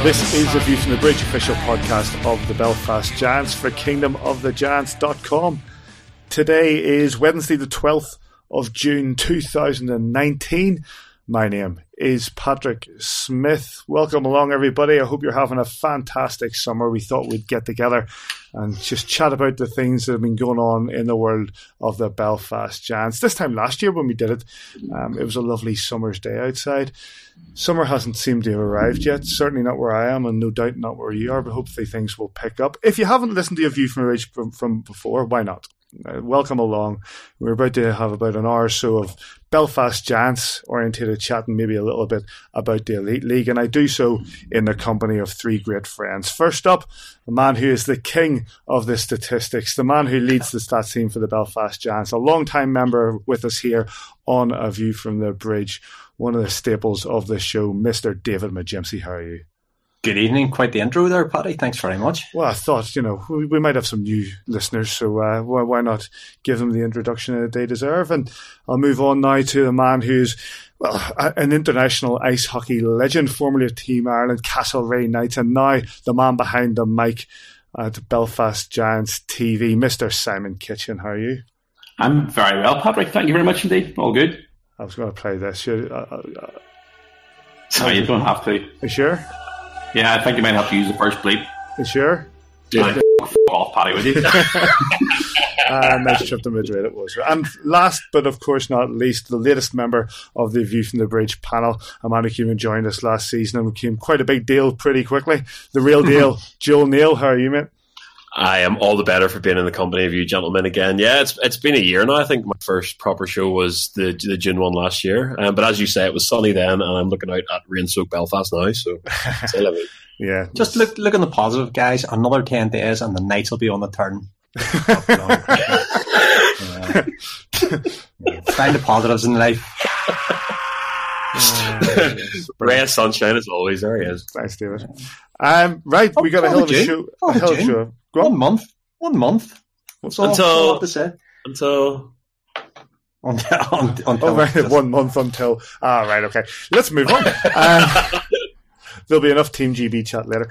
This is a View from the Bridge official podcast of the Belfast Giants for kingdomofthegiants.com. Today is Wednesday the 12th of June 2019. My name is Patrick Smith. Welcome along, everybody. I hope you're having a fantastic summer. We thought we'd get together and just chat about the things that have been going on in the world of the Belfast Giants. This time last year when we did it, it was a lovely summer's day outside. Summer hasn't seemed to have arrived yet, certainly not where I am, and no doubt not where you are, but hopefully things will pick up. If you haven't listened to A View from the Bridge from before, why not? Welcome along. We're about to have about an hour or so of Belfast Giants orientated chat and maybe a little bit about the Elite League, and I do so in the company of three great friends. First up, a man who is the king of the statistics, the man who leads the stats team for the Belfast Giants, a long-time member with us here on A View from the Bridge, one of the staples of the show, Mr. David Majimsey. How are you? Good evening. Quite the intro there, Paddy. Thanks very much. Well, I thought, we might have some new listeners, so why not give them the introduction that they deserve? And I'll move on now to the man who's, an international ice hockey legend, formerly of Team Ireland, Castlereagh Knights, and now the man behind the mic at Belfast Giants TV, Mr. Simon Kitchen. How are you? I'm very well, Patrick. Thank you very much indeed. All good. I was going to play this. Sorry, you don't have to. You sure? Yeah, I think you might have to use the first bleep. You sure? Yeah. F*** off, Paddy, would you? Nice trip to Madrid it was. And last but of course not least, the latest member of the View from the Bridge panel, a man who came and joined us last season and became quite a big deal pretty quickly. The real deal, Joel Neal. How are you, mate? I am all the better for being in the company of you gentlemen again. Yeah, it's been a year now. I think my first proper show was the June one last year. But as you say, it was sunny then, and I'm looking out at rain-soaked Belfast now. So, yeah. Just look on the positive, guys. Another 10 days, and the Knights will be on the turn. Find the positives in life. Ray of sunshine as always. There he is. Thanks, David. Right, we got a hell of a show. Go on. 1 month. What's all I have to say? Until right, 1 month until. Right, okay. Let's move on. There'll be enough Team GB chat later.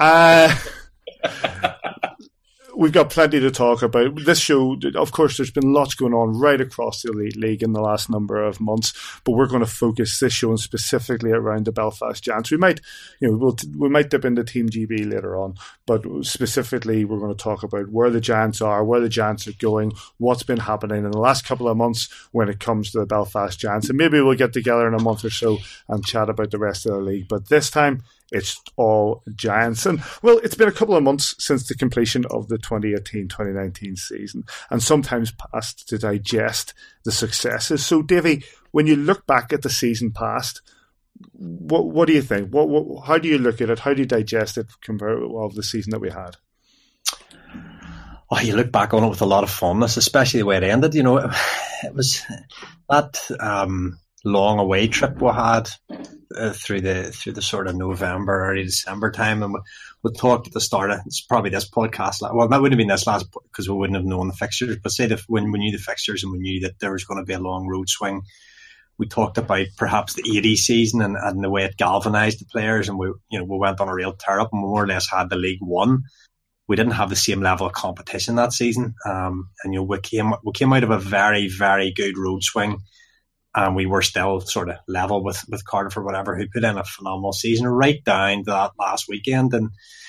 We've got plenty to talk about. This show, of course, there's been lots going on right across the Elite League in the last number of months, but we're going to focus this show specifically around the Belfast Giants. We might, we might dip into Team GB later on, but specifically we're going to talk about where the Giants are, where the Giants are going, what's been happening in the last couple of months when it comes to the Belfast Giants, and maybe we'll get together in a month or so and chat about the rest of the league. But this time, it's all Giants. And, well, it's been a couple of months since the completion of the 2018-2019 season, and sometimes past to digest the successes. So, Davey, when you look back at the season past, what do you think? How do you look at it? How do you digest it compared to the season that we had? Oh, you look back on it with a lot of fondness, especially the way it ended. It was that long away trip we had through the sort of November, early December time, and we talked at the start of it's probably this podcast. Well, that wouldn't have been this last because we wouldn't have known the fixtures. But say when we knew the fixtures and we knew that there was going to be a long road swing, we talked about perhaps the 80 season and the way it galvanised the players, and we went on a real tear up and we more or less had the league won. We didn't have the same level of competition that season, and we came out of a very, very good road swing. And we were still sort of level with Cardiff or whatever, who put in a phenomenal season right down to that last weekend. And,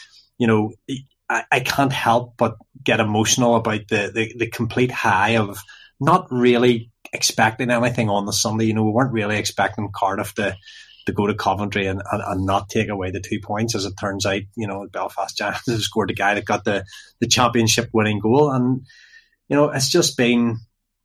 I can't help but get emotional about the complete high of not really expecting anything on the Sunday. We weren't really expecting Cardiff to go to Coventry and not take away the 2 points. As it turns out, Belfast Giants have scored the guy that got the championship winning goal. And, it's just been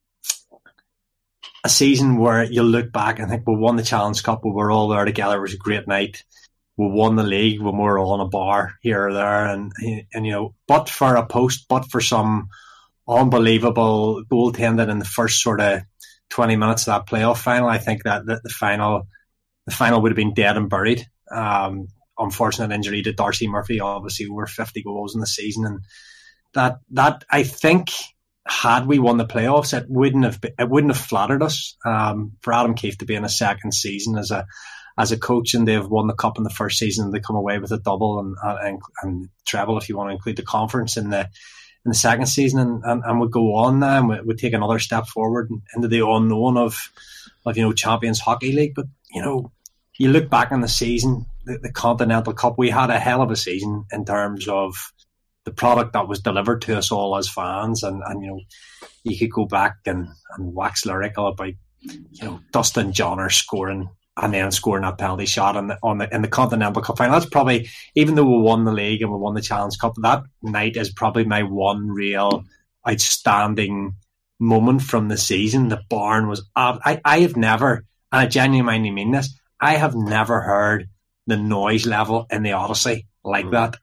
a season where you look back and think, we won the Challenge Cup, we were all there together, it was a great night. We won the league when we were all in a bar here or there, and but for a post, but for some unbelievable goaltending in the first sort of 20 minutes of that playoff final, I think that the final would have been dead and buried. Unfortunate injury to Darcy Murphy, obviously over 50 goals in the season, and that I think, had we won the playoffs, it wouldn't have flattered us. For Adam Keefe to be in a second season as a as a coach, and they've won the cup in the first season. They come away with a double and treble, if you want to include the conference in the second season, and would go on now and would take another step forward into the unknown of Champions Hockey League. But you look back on the season, the Continental Cup, we had a hell of a season in terms of the product that was delivered to us all as fans, and you could go back and wax lyrical about Dustin Johnner scoring and then scoring that penalty shot in the Continental Cup final. That's probably, even though we won the league and we won the Challenge Cup, that night is probably my one real outstanding moment from the season. The barn was up. I have never, and I genuinely mean this, I have never heard the noise level in the Odyssey like that.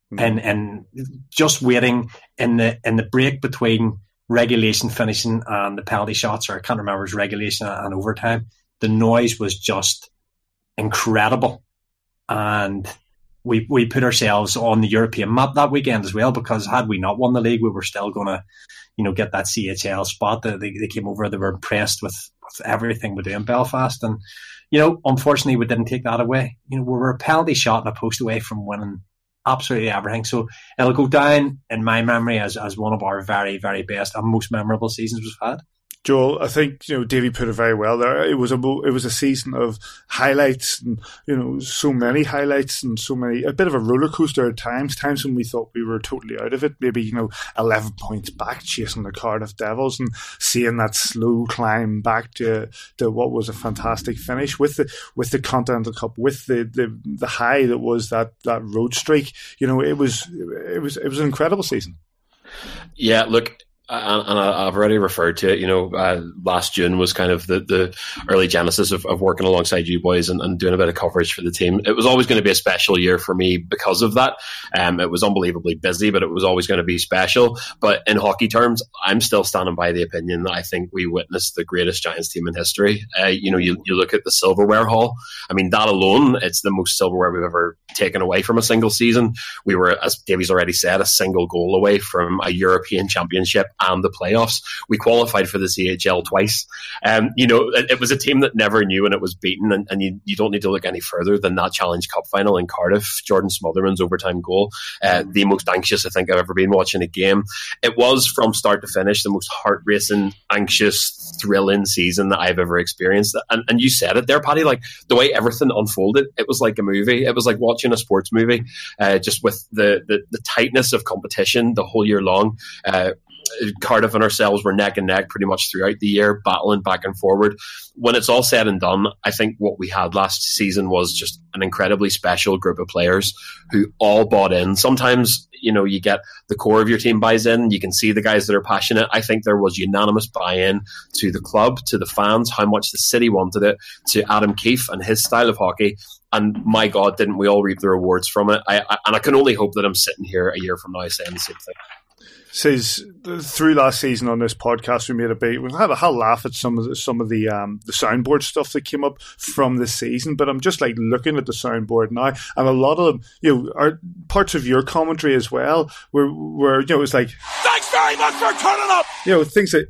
And just waiting in the break between regulation finishing and the penalty shots, or I can't remember, it was regulation and overtime. The noise was just incredible, and we put ourselves on the European map that weekend as well, because had we not won the league, we were still going to get that CHL spot. They came over, they were impressed with everything we do in Belfast, and unfortunately we didn't take that away. We were a penalty shot and a post away from winning absolutely everything. So it'll go down in my memory as one of our very, very best and most memorable seasons we've had. Joel, I think Davey put it very well there. It was a season of highlights, and so many highlights, and a bit of a roller coaster at times when we thought we were totally out of it. Maybe 11 points back, chasing the Cardiff Devils, and seeing that slow climb back to what was a fantastic finish with the Continental Cup, with the high that was that road streak. It was an incredible season. Yeah, look. And I've already referred to it. Last June was kind of the early genesis of working alongside you boys and doing a bit of coverage for the team. It was always going to be a special year for me because of that. It was unbelievably busy, but it was always going to be special. But in hockey terms, I'm still standing by the opinion that I think we witnessed the greatest Giants team in history. You look at the silverware haul. I mean, that alone, it's the most silverware we've ever taken away from a single season. We were, as Davey's already said, a single goal away from a European Championship and the playoffs. We qualified for the CHL twice. It was a team that never knew when it was beaten, and you don't need to look any further than that Challenge Cup final in Cardiff, Jordan Smotherman's overtime goal. The most anxious I think I've ever been watching a game. It was, from start to finish, the most heart-racing, anxious, thrilling season that I've ever experienced. And you said it there, Paddy, like the way everything unfolded, it was like a movie. It was like watching a sports movie, just with the tightness of competition the whole year long. Cardiff and ourselves were neck and neck pretty much throughout the year, battling back and forward. When it's all said and done, I think what we had last season was just an incredibly special group of players who all bought in. Sometimes, you get the core of your team buys in. You can see the guys that are passionate. I think there was unanimous buy-in to the club, to the fans, how much the city wanted it, to Adam Keefe and his style of hockey. And my God, didn't we all reap the rewards from it? And I can only hope that I'm sitting here a year from now saying the same thing. Says through last season on this podcast, we had a laugh at some of the soundboard stuff that came up from this season. But I'm just looking at the soundboard now, and a lot of them, are parts of your commentary as well, where it was like, "Thanks very much for turning up." Things that,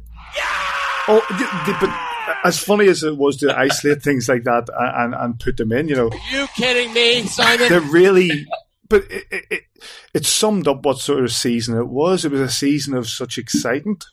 but as funny as it was to isolate things like that and put them in, Are you kidding me, Simon? They're really. But it summed up what sort of season it was. It was a season of such excitement.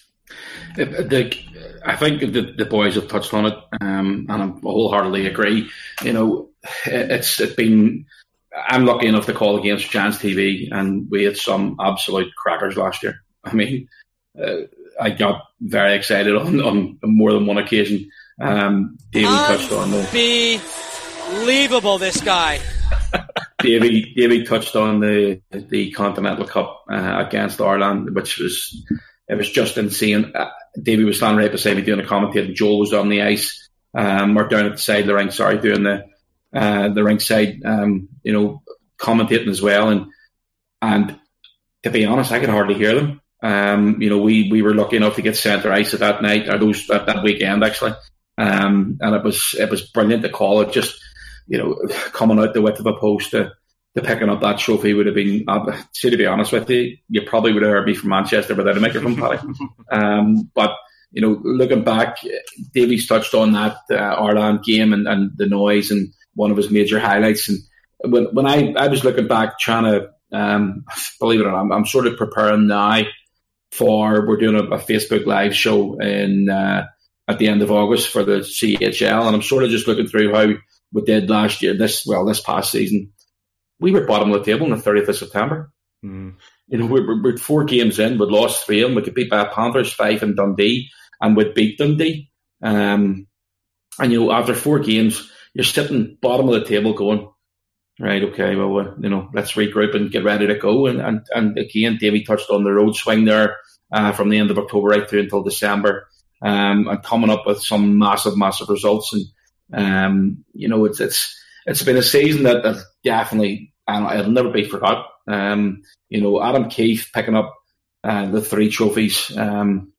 I think the boys have touched on it, and I wholeheartedly agree. It's been. I'm lucky enough to call against Giants TV, and we had some absolute crackers last year. I mean, I got very excited on more than one occasion. Davey touched on the unbelievable. This guy. Davey touched on the Continental Cup against Ireland, which was just insane. Davey was standing right beside me doing the commentating. Joel was on the ice. We're down at the side of the rink, doing the rink side, commentating as well. And to be honest, I could hardly hear them. We were lucky enough to get centre ice at that night, or that weekend actually, and it was brilliant to call it. Just coming out the width of a post to picking up that trophy would have been, to be honest with you, you probably would have heard me from Manchester without a microphone, Paddy. But, looking back, Davey's touched on that Ireland game and the noise and one of his major highlights. And when I was looking back, trying to believe it or not, I'm sort of preparing now we're doing a Facebook live show at the end of August for the CHL, and I'm sort of just looking through how we did last year. This past season, we were bottom of the table on the 30th of September. Mm. You know, we're 4 games in, we'd lost 3 of them. We could beat Bath Panthers, 5 in Dundee, and we'd beat Dundee. And you know, after 4 games, you're sitting bottom of the table, going, right, okay, well, you know, let's regroup and get ready to go. And again, Davey touched on the road swing there from the end of October right through until December, and coming up with some massive results. And you know, it's been a season that definitely it'll never be forgot. You know, Adam Keefe picking up the 3 trophies, and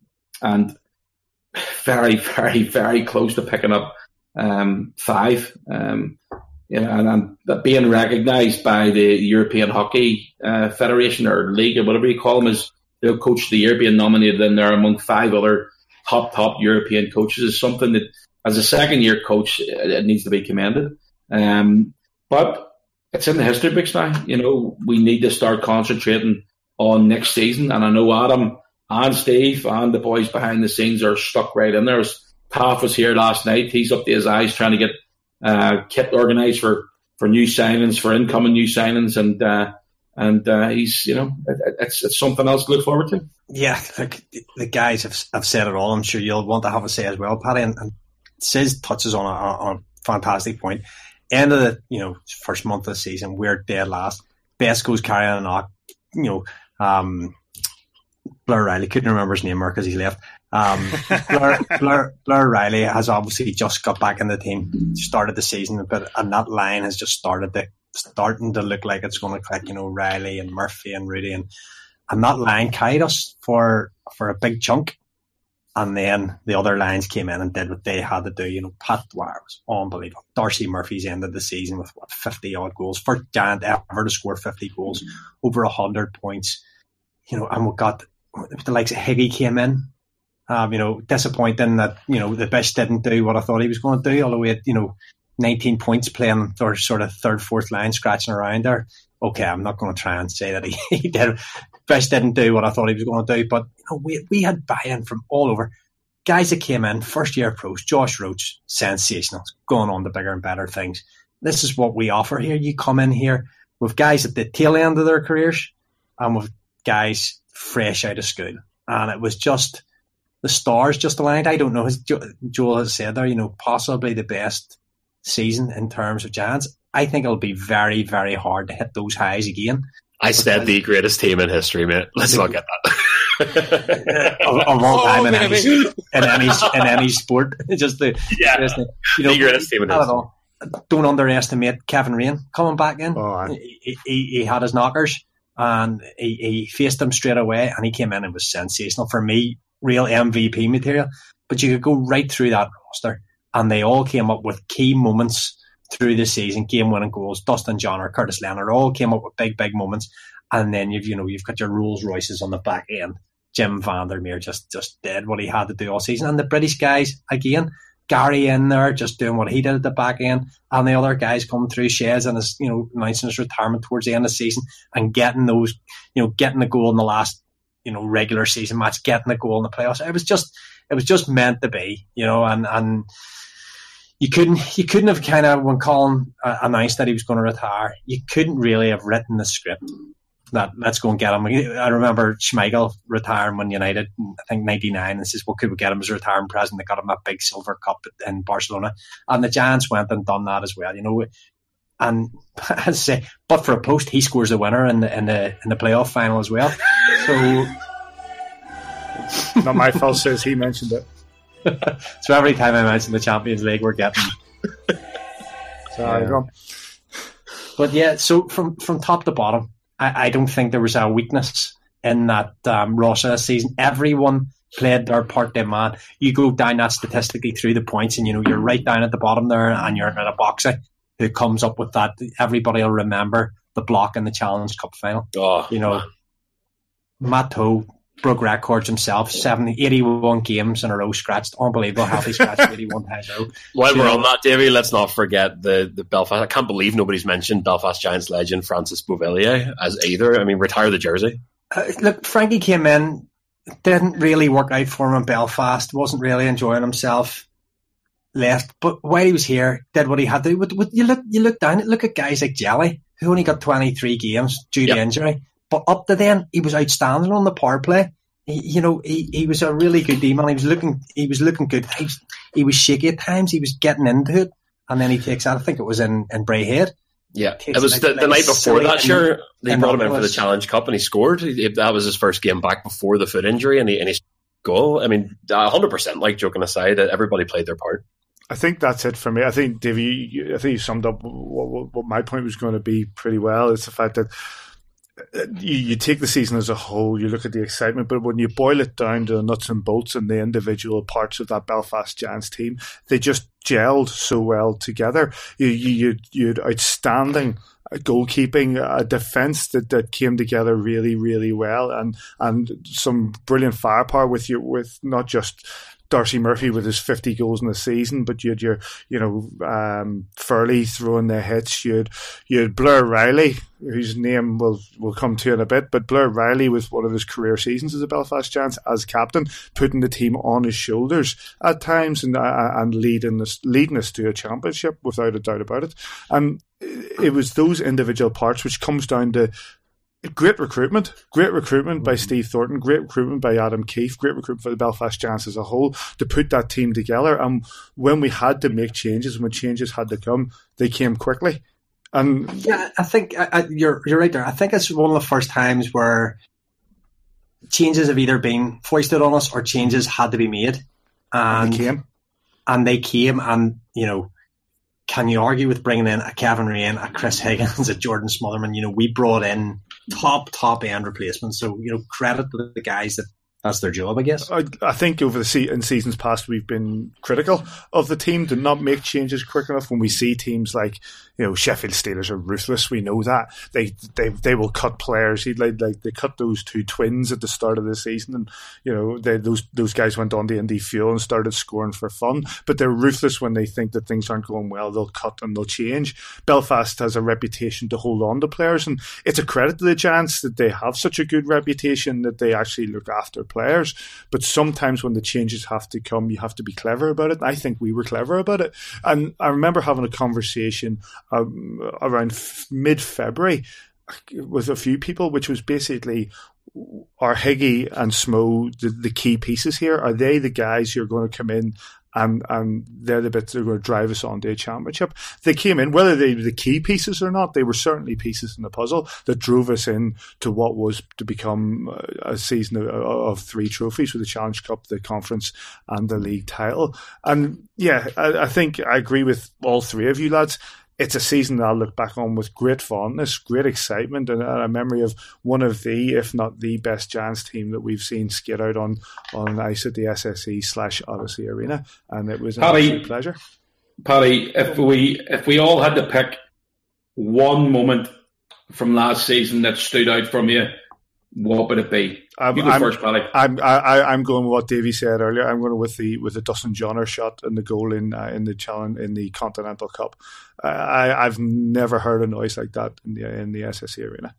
very, very, very close to picking up 5. You know, and being recognised by the European Hockey Federation or League or whatever you call them as the Coach of the Year, being nominated in there among 5 other top European coaches is something that, as a second-year coach, it needs to be commended. But it's in the history books now. You know, we need to start concentrating on next season. And I know Adam and Steve and the boys behind the scenes are stuck right in there. Taff was here last night. He's up to his eyes trying to get kit organised for new signings, for incoming new signings, and he's, you know, it's something else to look forward to. Yeah, the guys have said it all. I'm sure you'll want to have a say as well, Paddy. And Sis touches on a fantastic point. End of the first month of the season, we're dead last. Best goes carrying a knock. You know, Blair Riley, couldn't remember his name because he's left. Blair Riley has obviously just got back in the team, started the season, and that line has just starting to look like it's going to click. You know, Riley and Murphy and Rudy, and that line carried us for a big chunk. And then the other lines came in and did what they had to do. You know, Pat Dwyer was unbelievable. Darcy Murphy's ended the season with 50-odd goals. First giant ever to score 50 goals, over 100 points. You know, and we got the likes of Higgy came in. You know, disappointing that, you know, the Bish didn't do what I thought he was going to do, although he had, you know, 19 points playing their sort of third, fourth line, scratching around there. Okay, I'm not going to try and say that he did. Bish didn't do what I thought he was going to do, but you know, we had buy-in from all over. Guys that came in, first-year pros, Josh Roach, sensational, going on to bigger and better things. This is what we offer here. You come in here with guys at the tail end of their careers and with guys fresh out of school. And it was just, the stars just aligned. I don't know, as Joel has said there, you know, possibly the best season in terms of Giants. I think it'll be very, very hard to hit those highs again. I said the greatest team in history, mate. Let's not get that. of all time in any sport. Just the greatest team in history. Don't underestimate Kevin Rain coming back in. Oh, he had his knockers and he faced them straight away, and he came in and was sensational. For me, real MVP material. But you could go right through that roster, and they all came up with key moments through the season, game-winning goals. Dustin Johnner, Curtis Leonard, all came up with big moments. And then you've got your Rolls Royces on the back end. Jim Vandermeer just did what he had to do all season. And the British guys, again, Gary in there just doing what he did at the back end, and the other guys coming through, Shez and his, you know, announcing his retirement towards the end of the season and getting those, you know, getting the goal in the last, you know, regular season match, getting the goal in the playoffs. It was just meant to be, you know, and you couldn't have kind of, when Colin announced that he was going to retire, you couldn't really have written the script that let's go and get him. I remember Schmeichel retiring when United, I think 99, and says, well, could we get him as a retirement present? They got him that big silver cup in Barcelona. And the Giants went and done that as well, you know. And as I say, but for a post, he scores the winner in the playoff final as well. So not my fault, says he mentioned it. So every time I mention the Champions League, we're getting. Sorry, go on. But yeah, so from top to bottom, I don't think there was a weakness in that Rossa season. Everyone played their part, they man. You go down that statistically through the points, and you know you're right down at the bottom there, and you're in a boxer who comes up with that. Everybody will remember the block in the Challenge Cup final. Oh, you know, Matt Ho broke records himself, 81 games in a row scratched. Unbelievable, healthy scratched 81 times in a row. While we're on that, Davey, let's not forget the Belfast. I can't believe nobody's mentioned Belfast Giants legend Francis Beauvillier as either. I mean, retire the jersey. Look, Frankie came in, didn't really work out for him in Belfast, wasn't really enjoying himself, left. But while he was here, did what he had to. You look down, look at guys like Jelly, who only got 23 games due to injury. But up to then, he was outstanding on the power play. He was a really good D-man. He was looking good. He was shaky at times. He was getting into it. And then he takes out, I think it was in Braehead. Yeah, it was the night before that, sure. They brought him in for the Challenge Cup and he scored. That was his first game back before the foot injury and he goal. I mean, 100%, like joking aside, everybody played their part. I think that's it for me. I think, Davey, you summed up what my point was going to be pretty well. It's the fact that you take the season as a whole, you look at the excitement, but when you boil it down to the nuts and bolts and the individual parts of that Belfast Giants team, they just gelled so well together. You had outstanding goalkeeping, a defence that came together really, really well, and some brilliant firepower with not just Darcy Murphy with his 50 goals in the season, but you had Furley throwing the hits. You had Blair Riley, whose name we'll come to in a bit, but Blair Riley with one of his career seasons as a Belfast Giants as captain, putting the team on his shoulders at times and leading us to a championship without a doubt about it. And it was those individual parts which comes down to great recruitment by Steve Thornton, great recruitment by Adam Keefe, great recruitment for the Belfast Giants as a whole to put that team together. And when we had to make changes, when changes had to come, they came quickly. And yeah, I think you're right there. I think it's one of the first times where changes have either been foisted on us or changes had to be made. And they came. And, can you argue with bringing in a Kevin Rain, a Chris Higgins, a Jordan Smotherman? We brought in top end replacements. So, credit to the guys that's their job, I guess. I think in seasons past, we've been critical of the team to not make changes quick enough. When we see teams like, Sheffield Steelers are ruthless. We know that they will cut players. They cut those two twins at the start of the season, and those guys went on to Indy Fuel and started scoring for fun. But they're ruthless when they think that things aren't going well. They'll cut and they'll change. Belfast has a reputation to hold on to players, and it's a credit to the Giants that they have such a good reputation that they actually look after players. But sometimes when the changes have to come, you have to be clever about it. And I think we were clever about it. And I remember having a conversation around mid-February with a few people, which was basically, are Higgy and Smo the key pieces here? Are they the guys who are going to come in and they're the bits that are going to drive us on to a championship? They came in, whether they were the key pieces or not, they were certainly pieces in the puzzle that drove us in to what was to become a season of 3 trophies with the Challenge Cup, the conference and the league title. And yeah, I think I agree with all three of you lads. It's a season that I'll look back on with great fondness, great excitement, and a memory of one of the, if not the best Giants team that we've seen skid out on ice at the SSE/Odyssey Arena, and it was an absolute pleasure. Paddy, if we all had to pick one moment from last season that stood out from you, what would it be? You go first, Paddy. I'm going with what Davey said earlier. I'm going with the Dustin Johnner shot and the goal in the challenge in the Continental Cup. I've never heard a noise like that in the SSE Arena.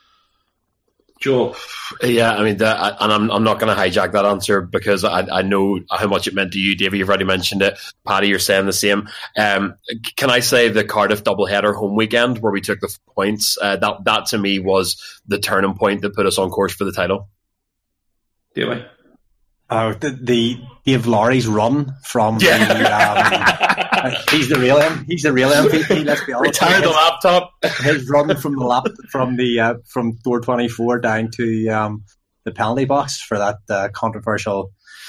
Joe. Yeah, I mean, I'm not going to hijack that answer because I know how much it meant to you, Davey. You've already mentioned it. Paddy, you're saying the same. Can I say the Cardiff doubleheader home weekend where we took the points? That to me was the turning point that put us on course for the title. Davey? The Dave Laurie's run from he's the real MVP. Let's be honest. Retire the laptop. His run from from door 24 down to the penalty box for that controversial,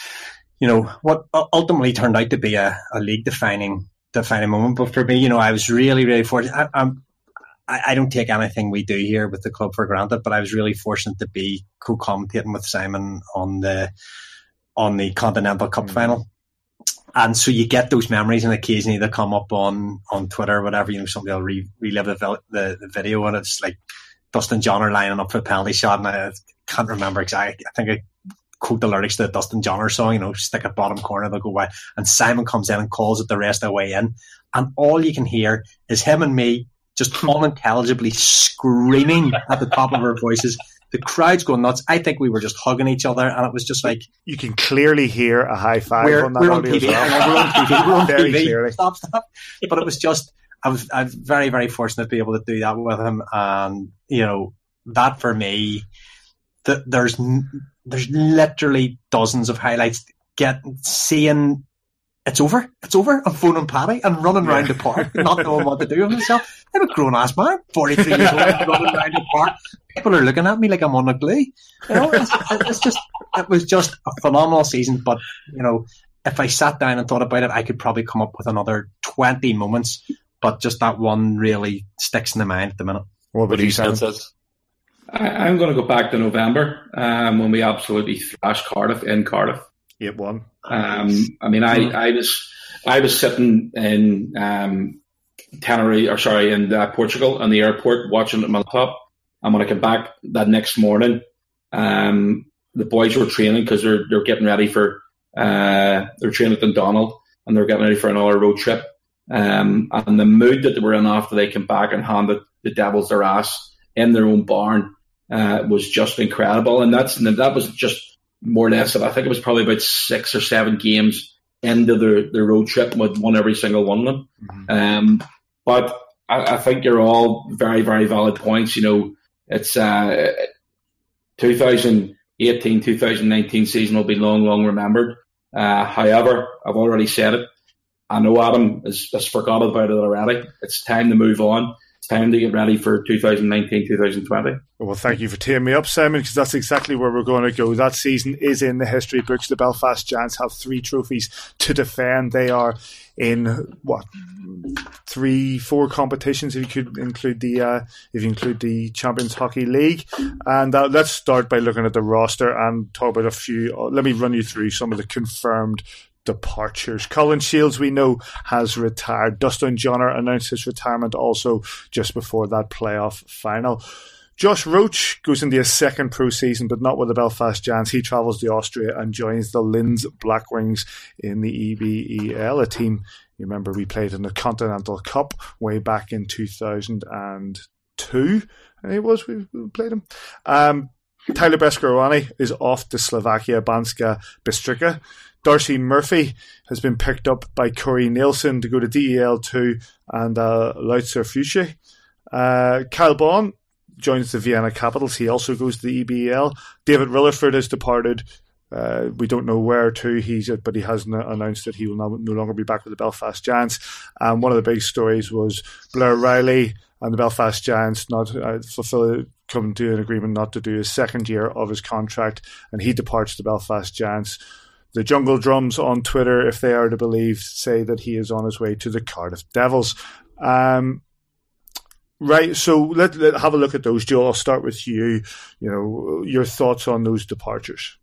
what ultimately turned out to be a league defining moment. But for me, I was really, really fortunate. I don't take anything we do here with the club for granted, but I was really fortunate to be co-commentating with Simon on the Continental Cup final. And so you get those memories, and occasionally they come up on Twitter or whatever, somebody will relive the video, and it's like Dustin Johnner lining up for a penalty shot, and I can't remember exactly. I think quote the lyrics to the Dustin Johnner song, stick at bottom corner, they'll go away. And Simon comes in and calls it the rest of the way in. And all you can hear is him and me just unintelligibly screaming at the top of our voices. The crowd's going nuts. I think we were just hugging each other, and it was just like... You can clearly hear a high five on that we're on audio TV. as well. We're on TV. We're on Very TV. clearly. Stop. But it was just... I'm very, very fortunate to be able to do that with him. And, that for me... There's literally dozens of highlights. Seeing it's over. I'm phoning Paddy and running around the park, not knowing what to do with myself. I'm a grown ass man, 43 years old, running around the park. People are looking at me like I'm on a glue. It was just a phenomenal season. But if I sat down and thought about it, I could probably come up with another 20 moments. But just that one really sticks in the mind at the minute. What do you sense? I'm going to go back to November when we absolutely thrashed Cardiff in Cardiff. 8-1. I was sitting in Tenerife, in Portugal, on the airport, watching it on my laptop. And when I came back that next morning, the boys were training because they're getting ready for they're training at Dundonald and they're getting ready for another road trip. And the mood that they were in after they came back and handed the Devils their ass in their own barn was just incredible. And that was just more or less, I think it was probably about 6 or 7 games into the road trip, and we'd won every single one of them. Mm-hmm. But I think you're all very, very valid points. It's 2018, 2019 season will be long, long remembered. However, I've already said it. I know Adam has forgot about it already. It's time to move on. It's time to get ready for 2019, 2020. Well, thank you for teeing me up, Simon, because that's exactly where we're going to go. That season is in the history books. The Belfast Giants have 3 trophies to defend. They are in 3-4 competitions if you include the Champions Hockey League. And let's start by looking at the roster and talk about a few. Let me run you through some of the confirmed departures. Colin Shields, we know, has retired. Dustin Johnner announced his retirement also just before that playoff final. Josh Roach goes into his second pro season, but not with the Belfast Giants. He travels to Austria and joins the Linz Blackwings in the EBEL, a team, you remember, we played in the Continental Cup way back in 2002. I think it was, we played him. Tyler Beskorowany is off to Slovakia, Banska Bystrica. Darcy Murphy has been picked up by Corey Nielsen to go to DEL2 and Leutzer Fusche. Kyle Baughan joins the Vienna Capitals. He also goes to the EBEL. David Rilliford has departed. We don't know where to, but he has announced that he will no longer be back with the Belfast Giants. And one of the big stories was Blair Riley and the Belfast Giants come to an agreement not to do his second year of his contract, and he departs the Belfast Giants. The Jungle Drums on Twitter, if they are to believe, say that he is on his way to the Cardiff Devils. Right, so let's have a look at those. Joel, I'll start with you. Your thoughts on those departures.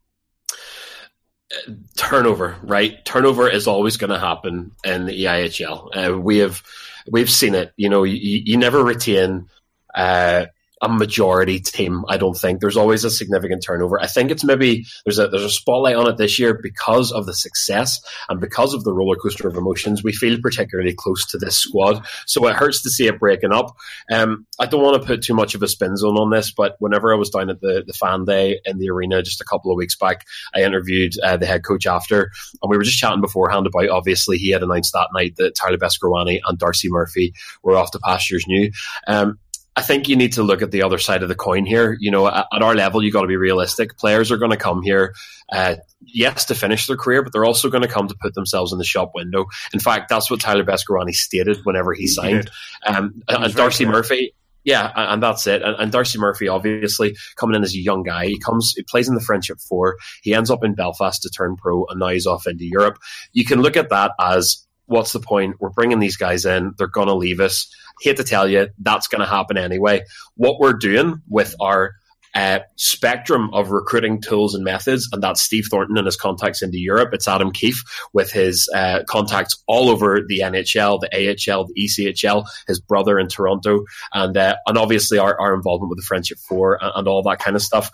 Turnover, right? Turnover is always going to happen in the EIHL. We've seen it. You never retain a majority team. I don't think there's always a significant turnover. I think it's maybe there's a spotlight on it this year because of the success and because of the roller coaster of emotions. We feel particularly close to this squad, so it hurts to see it breaking up. I don't want to put too much of a spin zone on this, but whenever I was down at the fan day in the arena just a couple of weeks back, I interviewed the head coach after, and we were just chatting beforehand about, obviously he had announced that night that Tyler Beskorowany and Darcy Murphy were off to pastures new. I think you need to look at the other side of the coin here. At our level, you got to be realistic. Players are going to come here, yes, to finish their career, but they're also going to come to put themselves in the shop window. In fact, that's what Tyler Beskorowany stated whenever he signed. And Darcy Murphy, yeah, and that's it. And Darcy Murphy, obviously, coming in as a young guy, he plays in the Friendship 4. He ends up in Belfast to turn pro, and now he's off into Europe. You can look at that as, what's the point? We're bringing these guys in. They're going to leave us. Hate to tell you, that's going to happen anyway. What we're doing with our spectrum of recruiting tools and methods, and that's Steve Thornton and his contacts into Europe. It's Adam Keefe with his contacts all over the NHL, the AHL, the ECHL, his brother in Toronto, and obviously our involvement with the Friendship 4 and all that kind of stuff.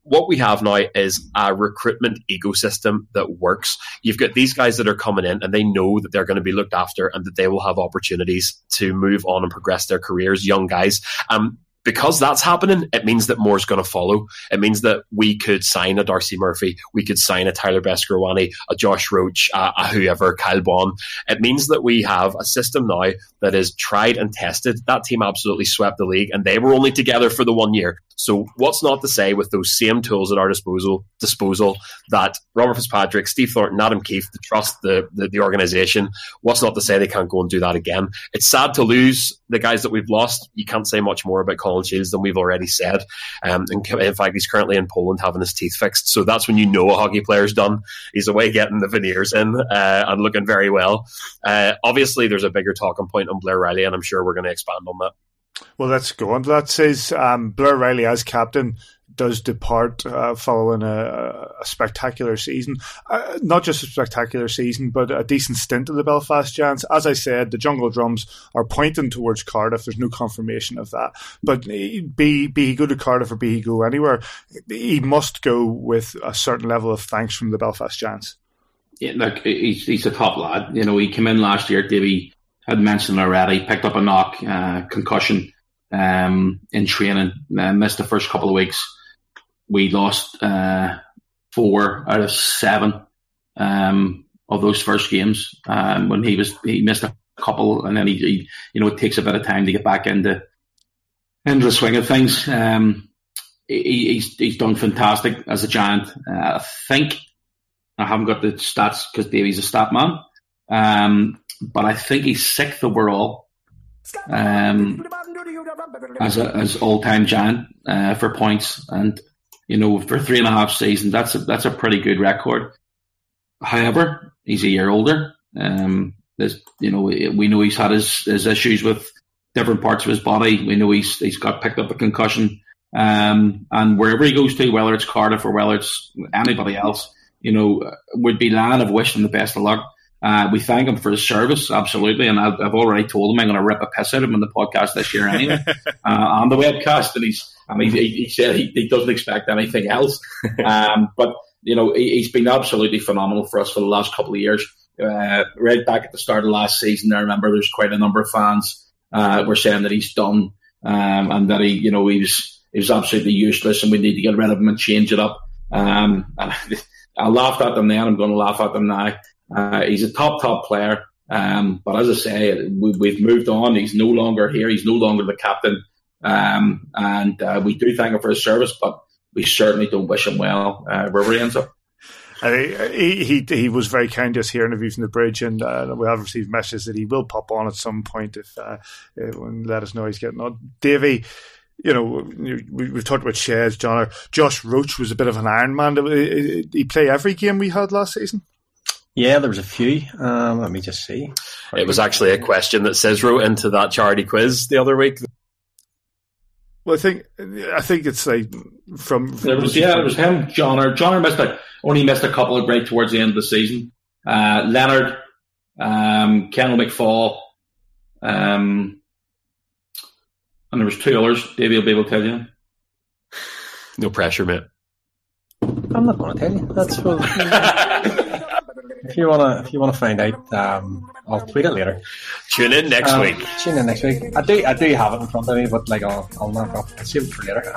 what we have now is a recruitment ecosystem that works. You've got these guys that are coming in and they know that they're going to be looked after and that they will have opportunities to move on and progress their careers, young guys. Because that's happening, it means that more is going to follow. It means that we could sign a Darcy Murphy, we could sign a Tyler Beskorowany, a Josh Roach, a whoever, Kyle Baun. It means that we have a system now that is tried and tested. That team absolutely swept the league, and they were only together for the 1 year. So what's not to say with those same tools at our disposal that Robert Fitzpatrick, Steve Thornton, Adam Keefe, to trust the organisation, what's not to say they can't go and do that again? It's sad to lose the guys that we've lost. You can't say much more about Colin Shields than we've already said. And in fact, he's currently in Poland having his teeth fixed. So that's when you know a hockey player's done. He's away getting the veneers in and looking very well. Obviously, there's a bigger talking point on Blair Riley, and I'm sure we're going to expand on that. Well, let's go on to that. Says Blair Riley as captain does depart following a spectacular season. Not just a spectacular season, but a decent stint at the Belfast Giants. As I said, the Jungle Drums are pointing towards Cardiff. There's no confirmation of that. But be he go to Cardiff or be he go anywhere, he must go with a certain level of thanks from the Belfast Giants. Yeah, look, he's a top lad. You know, he came in last year, Davey had mentioned already, picked up a knock, concussion in training, missed the first couple of weeks. We lost 4 out of 7 of those first games when he missed a couple, and then he it takes a bit of time to get back into the swing of things. He's done fantastic as a Giant. I think I haven't got the stats because Davey's a stat man. But I think he's 6th overall as all-time Giant for points, and for 3.5 seasons, that's a pretty good record. However, he's a year older. We know he's had his issues with different parts of his body. We know he's got picked up a concussion, and wherever he goes to, whether it's Cardiff or whether it's anybody else, would be lying of wishing the best of luck. We thank him for his service, absolutely, and I've already told him I'm going to rip a piss out of him on the podcast this year anyway, on the webcast, and he said he doesn't expect anything else. But he's been absolutely phenomenal for us for the last couple of years. Right back at the start of last season, I remember there's quite a number of fans were saying that he's done, and that he was absolutely useless, and we need to get rid of him and change it up. And I laughed at them then. I'm going to laugh at them now. He's a top player, but as I say, we've moved on. He's no longer here. He's no longer the captain, and we do thank him for his service, but we certainly don't wish him well wherever he ends up. He was very kind to us here in the View from the Bridge, and we have received messages that he will pop on at some point if let us know he's getting on. Davey, we've talked about Sheds, John. Josh Roach was a bit of an Iron Man. Did he play every game we had last season? Yeah, there was a few. Let me just see. It was actually a question that Sis wrote into that charity quiz the other week. Well, I think it's like it was him. John only missed a couple of right towards the end of the season. Leonard, Kendall McFall, and there was 2 others. Davey will be able to tell you. No pressure, mate. I'm not going to tell you. That's what. If you wanna find out, I'll tweet it later. Tune in next week. I do have it in front of me, but I'll knock off. I'll save it for later.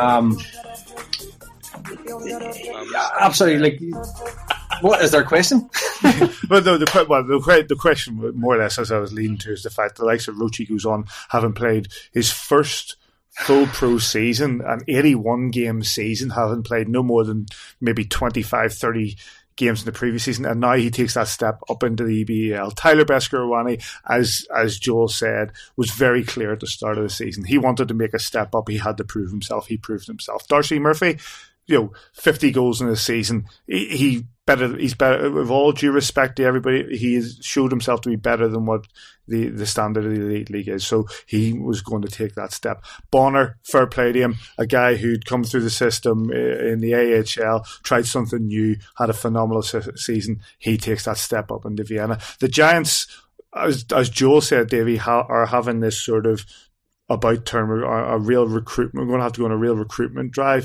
Absolutely. What is there a question? Well, no. The question, more or less, as I was leading to, is the fact that the likes of Rochi goes on, having played his first full pro season, an 81 game season, having played no more than maybe 25, 30 games in the previous season, and now he takes that step up into the EBL. Tyler Beskorowany, as Joel said, was very clear at the start of the season. He wanted to make a step up. He had to prove himself. He proved himself. Darcy Murphy, 50 goals in a season. He's better. With all due respect to everybody, he has showed himself to be better than what the standard of the Elite League is. So he was going to take that step. Bonner, fair play to him, a guy who'd come through the system in the AHL, tried something new, had a phenomenal season. He takes that step up into Vienna. The Giants, as Joel said, Davey, are having this sort of about turn, a real recruitment. We're going to have to go on a real recruitment drive.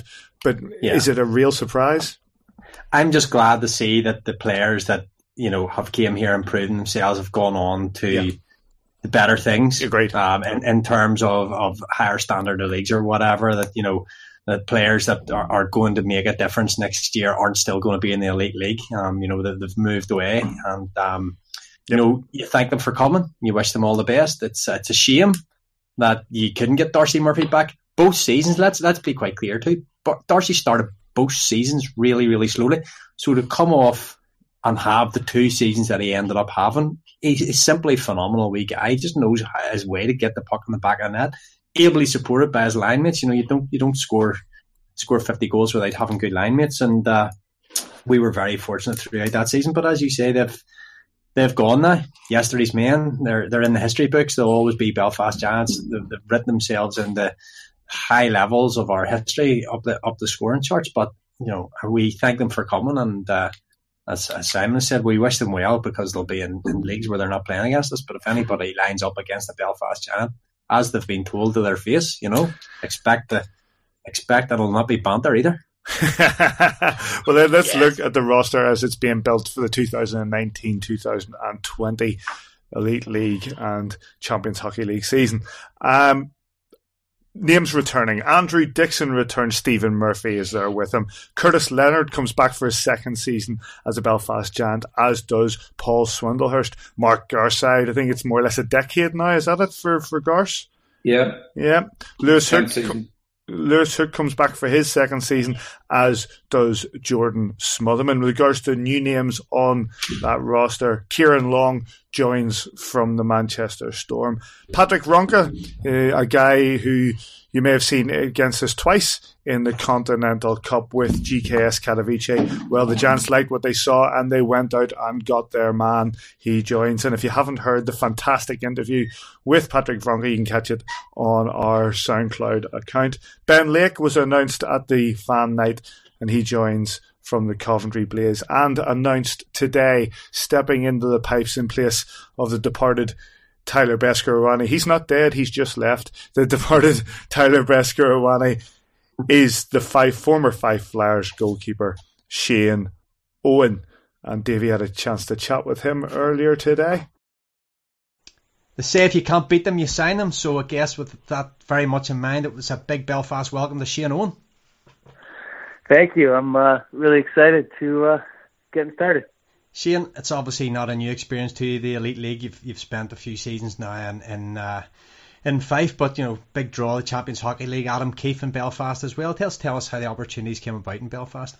But is it a real surprise? I'm just glad to see that the players that, have came here and proven themselves have gone on to the better things. Agreed. In terms of higher standard of leagues or whatever, that, that players that are going to make a difference next year aren't still going to be in the elite league. They've moved away, and you thank them for coming. You wish them all the best. It's a shame that you couldn't get Darcy Murphy back both seasons. Let's be quite clear too. But Darcy started both seasons really, really slowly. So to come off and have the 2 seasons that he ended up having, he's simply phenomenal. Wee guy. He just knows his way to get the puck in the back of the net. Ably supported by his line mates. You don't score 50 goals without having good line mates, and we were very fortunate throughout that season. But as you say, they've gone now. Yesterday's men. They're in the history books. They'll always be Belfast Giants. They've written themselves in the high levels of our history up the scoring charts. But we thank them for coming, and as Simon said, we wish them well, because they'll be in leagues where they're not playing against us. But if anybody lines up against the Belfast Giant, as they've been told to their face, expect that it'll not be banter either. Well, then let's look at the roster as it's being built for the 2019-2020 Elite League and Champions Hockey League season. Names returning. Andrew Dixon returns. Stephen Murphy is there with him. Curtis Leonard comes back for his second season as a Belfast Giant, as does Paul Swindlehurst. Mark Garside, I think it's more or less a decade now, is that it for Gars? Yeah. Lewis Hook comes back for his second season, as does Jordan Smotherman. With regards to new names on that roster, Kieran Long joins from the Manchester Storm. Patrick Ronka, a guy who you may have seen against us twice in the Continental Cup with GKS Katowice. Well, the Giants liked what they saw and they went out and got their man. He joins. And if you haven't heard the fantastic interview with Patrick Ronka, you can catch it on our SoundCloud account. Ben Lake was announced at the fan night and he joins from the Coventry Blaze, and announced today, stepping into the pipes in place of the departed Tyler Beskorowany. He's not dead, he's just left. The departed Tyler Beskorowany is the former Fife Flyers goalkeeper, Shane Owen. And Davey had a chance to chat with him earlier today. They say if you can't beat them, you sign them. So I guess with that very much in mind, it was a big Belfast welcome to Shane Owen. Thank you. I'm really excited to getting started. Shane, it's obviously not a new experience to you, the Elite League. You've spent a few seasons now in Fife, but big draw, the Champions Hockey League. Adam Keefe in Belfast as well. Tell us how the opportunities came about in Belfast.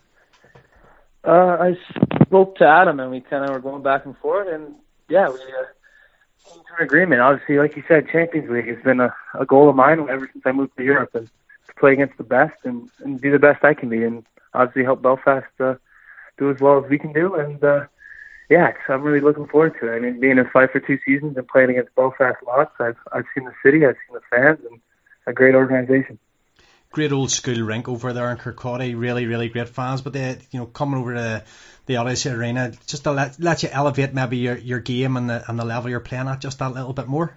I spoke to Adam and we kind of were going back and forth, and we came to an agreement. Obviously, like you said, Champions League has been a goal of mine ever since I moved to Europe, and to play against the best and do the best I can be, and obviously help Belfast do as well as we can do. And I'm really looking forward to it. I mean, being in Fife for 2 seasons and playing against Belfast lots, I've seen the city, I've seen the fans, and a great organisation. Great old school rink over there in Kirkcaldy, really, really great fans. But they, coming over to the Odyssey Arena, just to let you elevate maybe your game and the level you're playing at just that little bit more.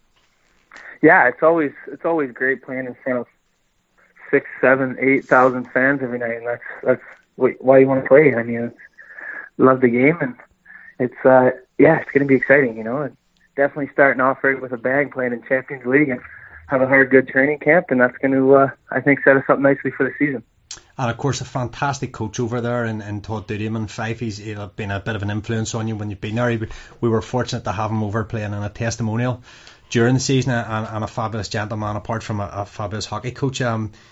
Yeah, it's always great playing in front of 6,000, 7,000, 8,000 fans every night, and that's why you want to play. I mean, love the game, and it's going to be exciting. And definitely starting off right with a bang, playing in Champions League, and have a hard, good training camp, and that's going to, I think, set us up nicely for the season. And of course, a fantastic coach over there in Todd Dudiam in Fife. He's been a bit of an influence on you when you've been there. We were fortunate to have him over playing in a testimonial during the season, and a fabulous gentleman, apart from a fabulous hockey coach.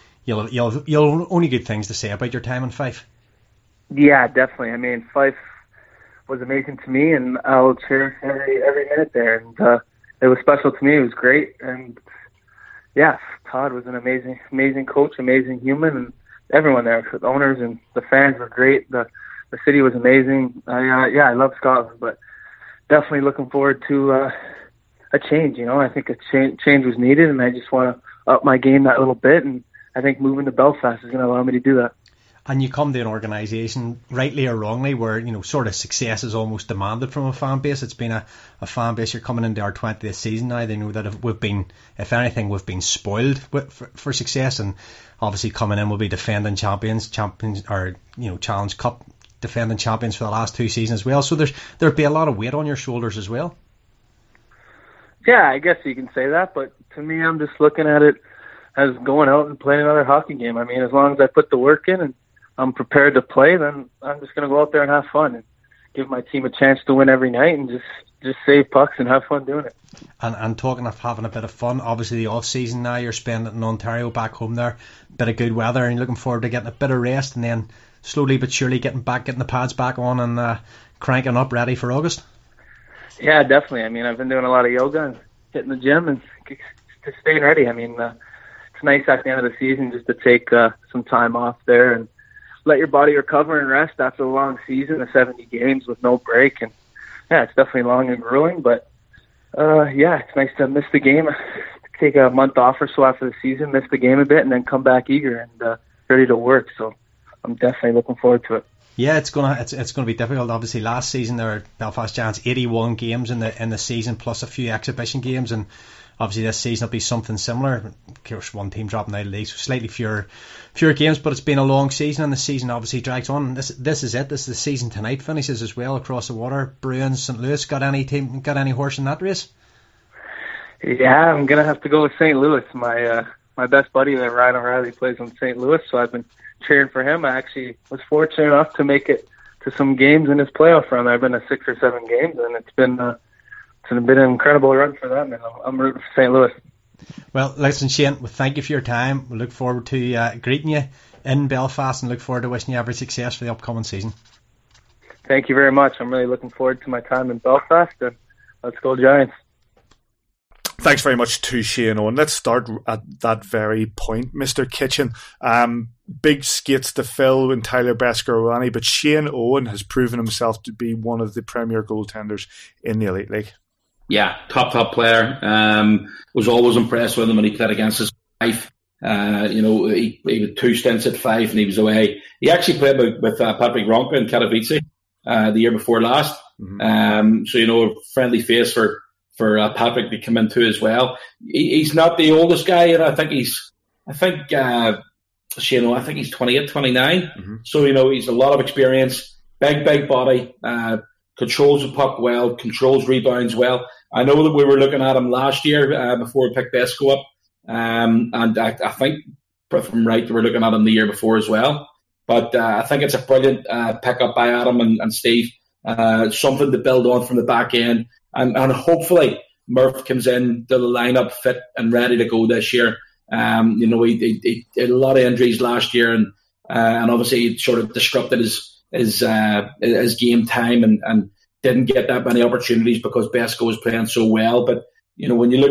You'll only good things to say about your time in Fife. Yeah, definitely. I mean, Fife was amazing to me, and I'll cherish every minute there. And it was special to me. It was great, and Todd was an amazing coach, amazing human, and everyone there, the owners and the fans were great. The city was amazing. I love Scotland, but definitely looking forward to a change. I think a change was needed, and I just want to up my game that little bit, and I think moving to Belfast is going to allow me to do that. and you come to an organisation, rightly or wrongly, where sort of success is almost demanded from a fan base. It's been a fan base. You're coming into our 20th season now. They know that if anything, we've been spoiled for success, and obviously coming in, we'll be defending champions, or Challenge Cup defending champions for the last 2 seasons as well. So there'd be a lot of weight on your shoulders as well. Yeah, I guess you can say that, but to me, I'm just looking at it as going out and playing another hockey game. I mean, as long as I put the work in and I'm prepared to play, then I'm just going to go out there and have fun and give my team a chance to win every night and just save pucks and have fun doing it. And talking of having a bit of fun, obviously the off-season now, you're spending it in Ontario back home there, bit of good weather, and you're looking forward to getting a bit of rest and then slowly but surely getting the pads back on and cranking up ready for August. Yeah, definitely. I mean, I've been doing a lot of yoga and hitting the gym and just staying ready. I mean, it's nice at the end of the season just to take some time off there and let your body recover and rest after a long season of 70 games with no break. And yeah, it's definitely long and grueling, but it's nice to miss the game, take a month off or so after the season, miss the game a bit, and then come back eager and ready to work. So I'm definitely looking forward to it. Yeah, it's gonna be difficult. Obviously, last season there were Belfast Giants 81 games in the season plus a few exhibition games, and obviously this season will be something similar. Of course, one team dropping out of the league, so slightly fewer games, but it's been a long season, and the season obviously drags on. This is it. This is the season tonight finishes as well across the water. Bruins, St. Louis, got any horse in that race? Yeah, I'm gonna have to go with St. Louis. My best buddy there, Ryan O'Reilly, plays in St. Louis, so I've been cheering for him. I actually was fortunate enough to make it to some games in his playoff run. I've been to 6 or 7 games, and it's been an incredible run for them, and I'm rooting for St. Louis. Well, listen, Shane, well, thank you for your time. We look forward to greeting you in Belfast and look forward to wishing you every success for the upcoming season. Thank you very much. I'm really looking forward to my time in Belfast, and let's go Giants. Thanks very much to Shane Owen. Let's start at that very point, Mr. Kitchen. Big skates to fill in Tyler Beskorowany, but Shane Owen has proven himself to be one of the premier goaltenders in the Elite League. Yeah, top player. Was always impressed with him when he played against his wife. He had 2 stints at 5 and he was away. He actually played with Patrick Ronka in Katowice the year before last. Mm-hmm. A friendly face for Patrick to come into as well. He's not the oldest guy, and I think he's 28, 29. Mm-hmm. So, he's a lot of experience, big body, controls the puck well, controls rebounds well. I know that we were looking at him last year before we picked Besko up, and I think, if I'm right, we were looking at him the year before as well. But I think it's a brilliant pickup by Adam and Steve, something to build on from the back end. And hopefully Murph comes in to the lineup fit and ready to go this year. He had a lot of injuries last year, and obviously it sort of disrupted his game time and didn't get that many opportunities because Besko was playing so well. But when you look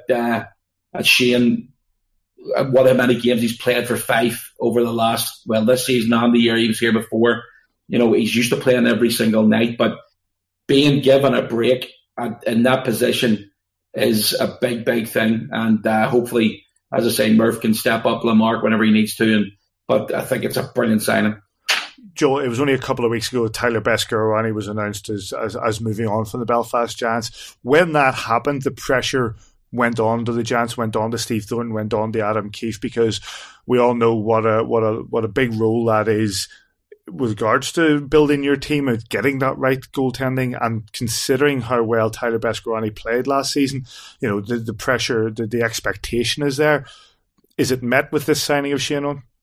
at Shane, how many games he's played for Fife over the last this season and the year he was here before, he's used to playing every single night, but being given a break in that position is a big thing, and hopefully, as I say, Murph can step up Lamarck whenever he needs to. But I think it's a brilliant signing. Joe, it was only a couple of weeks ago Tyler Beskorowany was announced as moving on from the Belfast Giants. When that happened, the pressure went on to the Giants, went on to Steve Thornton, went on to Adam Keefe, because we all know what a big role that is with regards to building your team and getting that right goaltending, and considering how well Tyler Beskorowany played last season, the pressure, the expectation is there. Is it met with this signing of Shane Owen?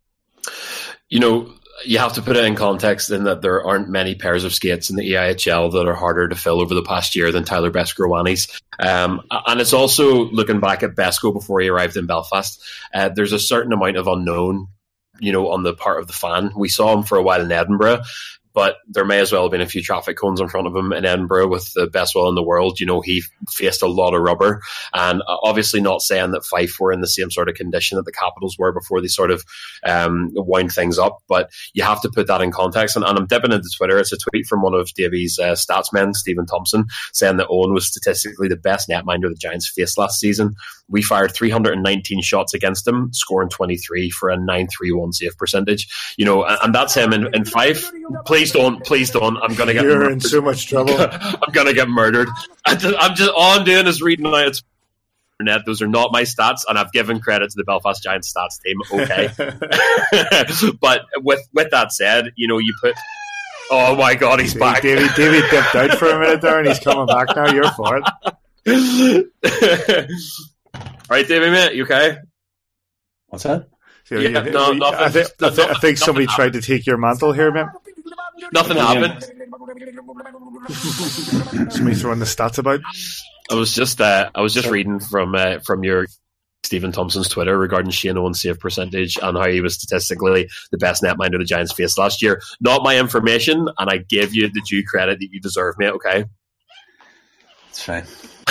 You have to put it in context in that there aren't many pairs of skates in the EIHL that are harder to fill over the past year than Tyler Beskorowany's. And it's also, looking back at Besko before he arrived in Belfast, there's a certain amount of unknown on the part of the fan. We saw him for a while in Edinburgh, but there may as well have been a few traffic cones in front of him in Edinburgh with the best will in the world. You know, he faced a lot of rubber, and obviously not saying that Fife were in the same sort of condition that the Capitals were before they sort of wind things up, but you have to put that in context. And I'm dipping into Twitter. It's a tweet from one of Davies' statsmen, Stephen Thompson, saying that Owen was statistically the best netminder the Giants faced last season. We fired 319 shots against him, scoring 23 for a 931 save percentage. You know, and that's him in Fife. Please don't. I'm going to get You're murdered. in so much trouble. I'm going to get murdered. I'm just all I'm doing is reading out its net. Those are not my stats, and I've given credit to the Belfast Giants stats team. Okay, but with that said, you know, you put. Oh my God, he's back. Davey dipped out for a minute there, and he's coming back now. You're for it. All right, Davey, mate, you okay? What's that? I think somebody tried to take your mantle here, man. Nothing happened. Somebody throwing the stats about. I was just reading from your Stephen Thompson's Twitter regarding Shane Owen's save percentage and how he was statistically the best netminder the Giants faced last year. Not my information, and I give you the due credit that you deserve, mate. Okay, It's fine.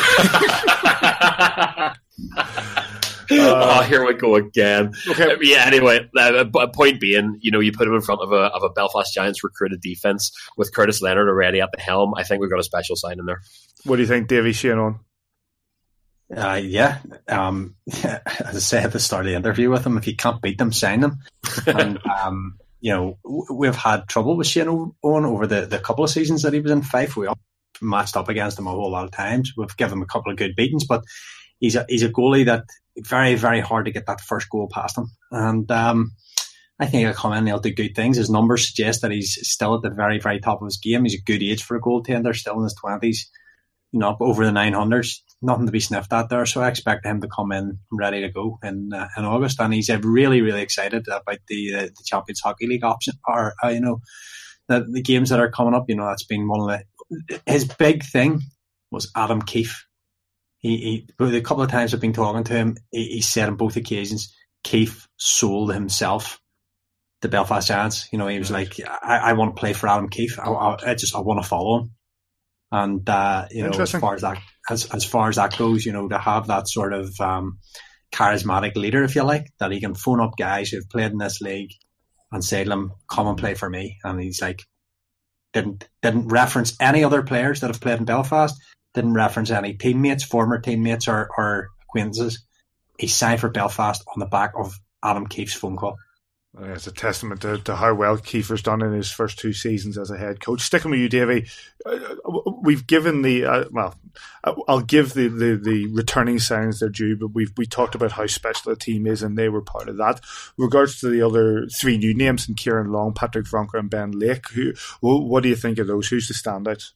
Here we go again. Okay. Yeah. Anyway, point being, you know, you put him in front of a Belfast Giants recruited defense with Curtis Leonard already at the helm. I think we've got a special sign in there. What do you think, Davey, Shane Owen? Yeah. As I said at the start of the interview with him, if you can't beat them, sign them. And you know, we've had trouble with Shane Owen over the couple of seasons that he was in Fife. We matched up against him a whole lot of times. We've given him a couple of good beatings, but he's a goalie that very, very hard to get that first goal past him. And I think he'll come in and he'll do good things. His numbers suggest that he's still at the very, very top of his game. He's a good age for a goaltender, still in his 20s, you know, up over the 900s. Nothing to be sniffed at there. So I expect him to come in ready to go in August. And he's really, really excited about the Champions Hockey League option, or you know, the games that are coming up. You know, that's been one of his big thing was Adam Keefe. He a couple of times I've been talking to him, he said on both occasions, Keefe sold himself to Belfast Giants. You know, he was like, I want to play for Adam Keefe. I want to follow him. And you know, as far as that goes, you know, to have that sort of charismatic leader, if you like, that he can phone up guys who've played in this league and say to them, come and play for me. And he's like, didn't reference any other players that have played in Belfast. Didn't reference any teammates, former teammates or acquaintances. He signed for Belfast on the back of Adam Keefe's phone call. It's a testament to how well Kiefer's done in his first 2 seasons as a head coach. Sticking with you, Davey, we've given I'll give the returning signings their due, but we talked about how special the team is, and they were part of that. With regards to the other 3 new names, and Kieran Long, Patrick Vronker, and Ben Lake, what do you think of those? Who's the standouts?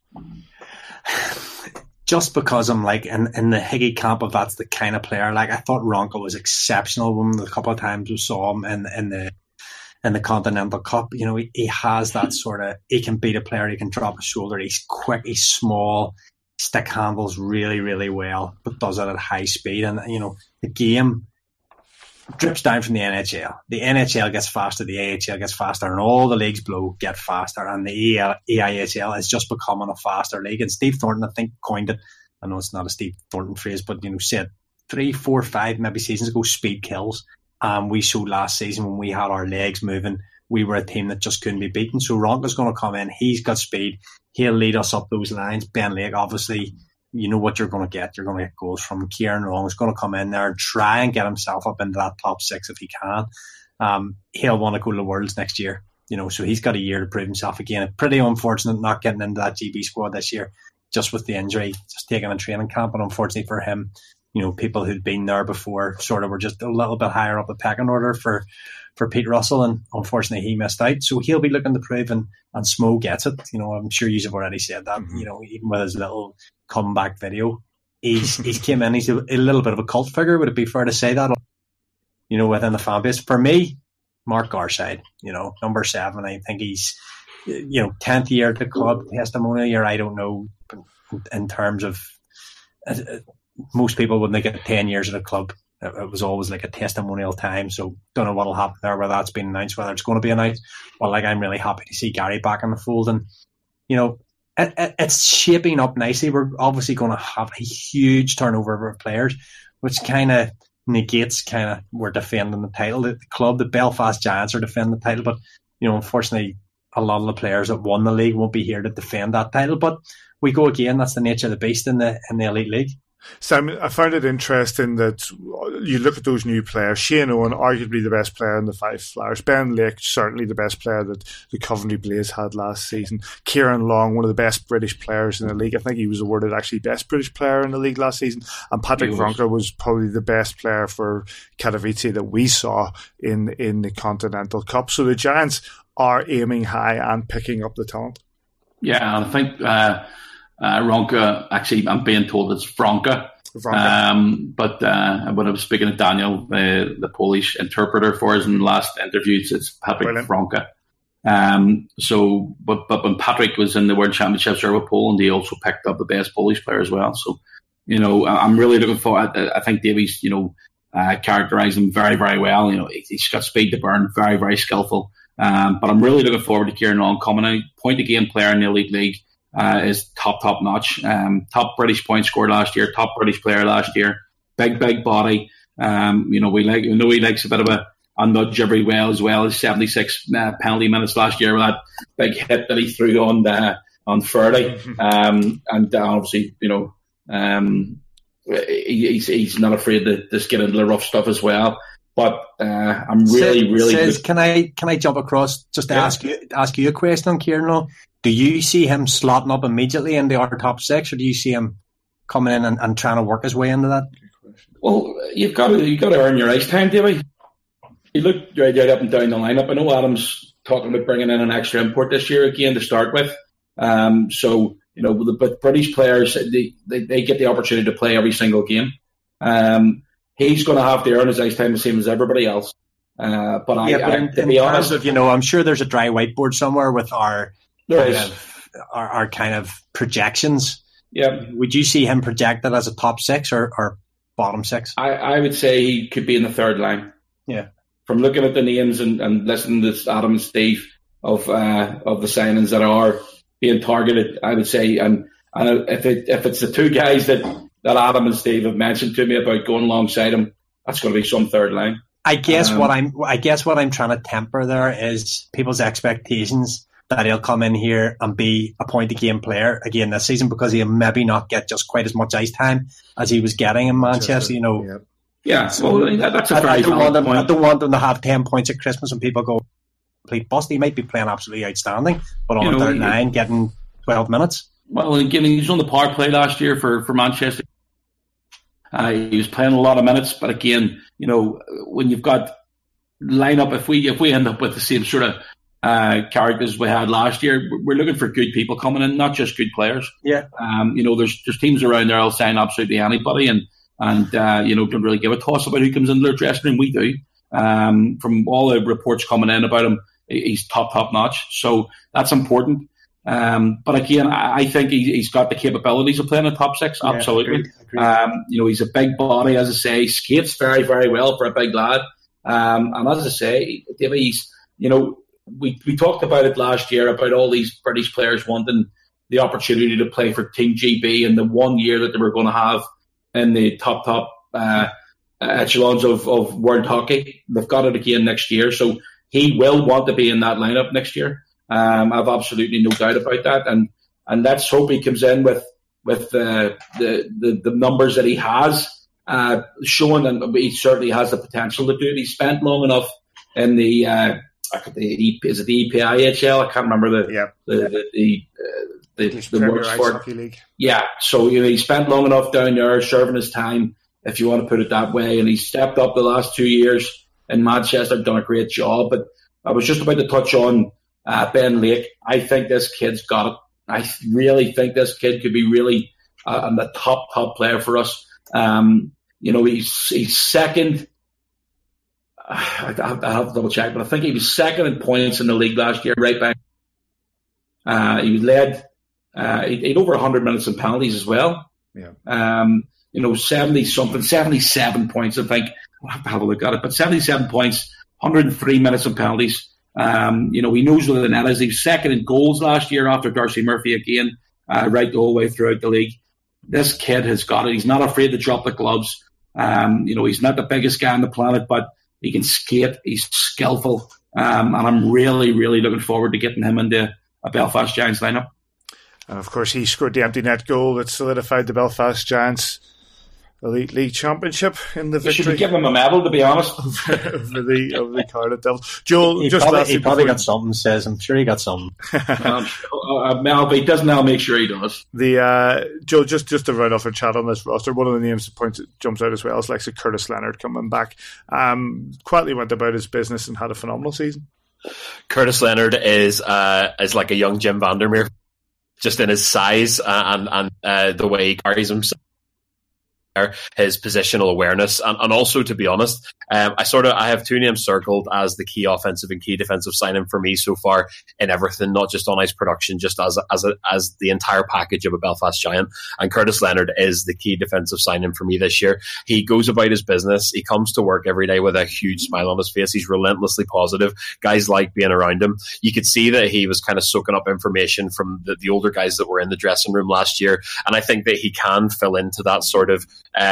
Just because I'm like in the Higgy camp of that's the kind of player. Like, I thought Ronco was exceptional when the couple of times we saw him in the Continental Cup. You know, he has that sort of, he can beat a player, he can drop a shoulder, he's quick, he's small, stick handles really, really well, but does it at high speed. And, you know, the game drips down from the NHL. The NHL gets faster, the AHL gets faster, and all the leagues below get faster, and the EIHL is just becoming a faster league. And Steve Thornton, I think, coined it. I know it's not a Steve Thornton phrase, but, you know, said 3, 4, 5 maybe seasons ago, speed kills. We showed last season when we had our legs moving, we were a team that just couldn't be beaten. So Ronco's going to come in. He's got speed. He'll lead us up those lines. Ben Lake, obviously, you know what you're going to get. You're going to get goals from Kieran Long. He's going to come in there and try and get himself up into that top 6 if he can. He'll want to go to the Worlds next year. You know, so he's got a year to prove himself again. Pretty unfortunate not getting into that GB squad this year, just with the injury, just taking him in training camp. And unfortunately for him, you know, people who'd been there before sort of were just a little bit higher up the pecking order for Pete Russell, and unfortunately he missed out. So he'll be looking to prove, and Smo gets it. You know, I'm sure you've already said that. You know, even with his little comeback video, he's came in. He's a little bit of a cult figure. Would it be fair to say that? You know, within the fan base, for me, Mark Garside, you know, number 7. I think he's, you know, 10th year at the club, testimonial year. I don't know in terms of most people when they get 10 years at a club. it was always like a testimonial time. So don't know what'll happen there, whether that's been announced, whether it's going to be announced. But like, I'm really happy to see Gary back in the fold, and it's shaping up nicely. We're obviously going to have a huge turnover of players, which kind of negates we're defending the title. The club, the Belfast Giants, are defending the title, but unfortunately, a lot of the players that won the league won't be here to defend that title. But we go again. That's the nature of the beast in the Elite League. Simon, I found it interesting that you look at those new players. Shane Owen, arguably the best player in the Five Flyers. Ben Lake, certainly the best player that the Coventry Blaze had last season. Kieran Long, one of the best British players in the league. I think he was awarded actually best British player in the league last season. And Patrick Vronka was probably the best player for Katowice that we saw in the Continental Cup. So the Giants are aiming high and picking up the talent. Yeah, I think Ronka, actually, I'm being told it's Vronka. But when I was speaking to Daniel, the Polish interpreter for us in the last interviews, it's Patrick Vronka. But when Patrick was in the World Championships with Poland, he also picked up the best Polish player as well. So, I'm really looking forward. I think Davies, characterised him very, very well. He's got speed to burn, very, very skillful. But I'm really looking forward to Kieran Long coming out. Point a game player in the Elite League is top notch. Top British point scorer last year, top British player last year. Big body. We know he likes a bit of a nudge every as well as 76 penalty minutes last year with that big hit that he threw on Friday. And obviously, he's not afraid to just get into the rough stuff as well. But I'm really. Can I jump across just to ask you a question on Kieran Long? Do you see him slotting up immediately into our top six, or do you see him coming in and trying to work his way into that? Well, you've got to earn your ice time, Davey. You look right up and down the lineup. I know Adam's talking about bringing in an extra import this year again to start with. But British players, they get the opportunity to play every single game. He's going to have to earn his ice time the same as everybody else. To be honest, I'm sure there's a dry whiteboard somewhere with our kind of projections. Yeah. Would you see him projected as a top six or bottom six? I would say he could be in the third line. Yeah. From looking at the names and listening to Adam and Steve of the signings that are being targeted, I would say, and if it's the two guys that Adam and Steve have mentioned to me about going alongside him, that's going to be some third line. I guess what I'm trying to temper there is people's expectations that he'll come in here and be a point a game player again this season, because he'll maybe not get just quite as much ice time as he was getting in Manchester. Yeah, well, that's a very valid point. I don't want him to have 10 points at Christmas and people go complete bust. He might be playing absolutely outstanding, but on a third line, getting 12 minutes. Well, again, he was on the power play last year for Manchester. He was playing a lot of minutes, but again, when you've got lineup, if we end up with the same sort of characters we had last year, we're looking for good people coming in, not just good players. Yeah. There's teams around there will sign absolutely anybody, and don't really give a toss about who comes into their dressing room. We do. From all the reports coming in about him, he's top notch. So that's important. But again, I think he's got the capabilities of playing a top six. Absolutely. Agreed. He's a big body, as I say, skates very, very well for a big lad. And as I say, David, we talked about it last year about all these British players wanting the opportunity to play for Team GB in the 1 year that they were going to have in the top echelons of world hockey. They've got it again next year, so he will want to be in that lineup next year. I've absolutely no doubt about that, and let's hope he comes in with the numbers that he has shown, and he certainly has the potential to do it. He spent long enough in the EPIHL? I can't remember the words for it. Yeah, so he spent long enough down there serving his time, if you want to put it that way, and he stepped up the last 2 years in Manchester, done a great job. But I was just about to touch on Ben Lake. I think this kid's got it. I really think this kid could be really a top player for us. He's second. I have to double check, but I think he was second in points in the league last year, right back. He led. He had over 100 minutes in penalties as well. Yeah. 70 something, 77 points, I think. I'll have to have a look at it, but 77 points, 103 minutes on penalties. He knows where the net is. He was second in goals last year after Darcy Murphy again, right the whole way throughout the league. This kid has got it. He's not afraid to drop the gloves. He's not the biggest guy on the planet, but he can skate. He's skillful. And I'm really, really looking forward to getting him into a Belfast Giants lineup. And of course, he scored the empty net goal that solidified the Belfast Giants Elite League Championship in the victory. You should give him a medal, to be honest. of the Cardiff Devils. Joel, he probably got something, says. I'm sure he got something. If he doesn't, I'll make sure he does. Joel, just to round off our chat on this roster, one of the names that jumps out as well is like Curtis Leonard coming back. Quietly went about his business and had a phenomenal season. Curtis Leonard is like a young Jim Vandermeer, just in his size and the way he carries himself. His positional awareness, and also, to be honest, I have two names circled as the key offensive and key defensive signing for me so far in everything, not just on ice production, just as the entire package of a Belfast Giant. And Curtis Leonard is the key defensive signing for me this year. He goes about his business. He comes to work every day with a huge smile on his face. He's relentlessly positive. Guys like being around him. You could see that he was kind of soaking up information from the older guys that were in the dressing room last year, and I think that he can fill into that sort of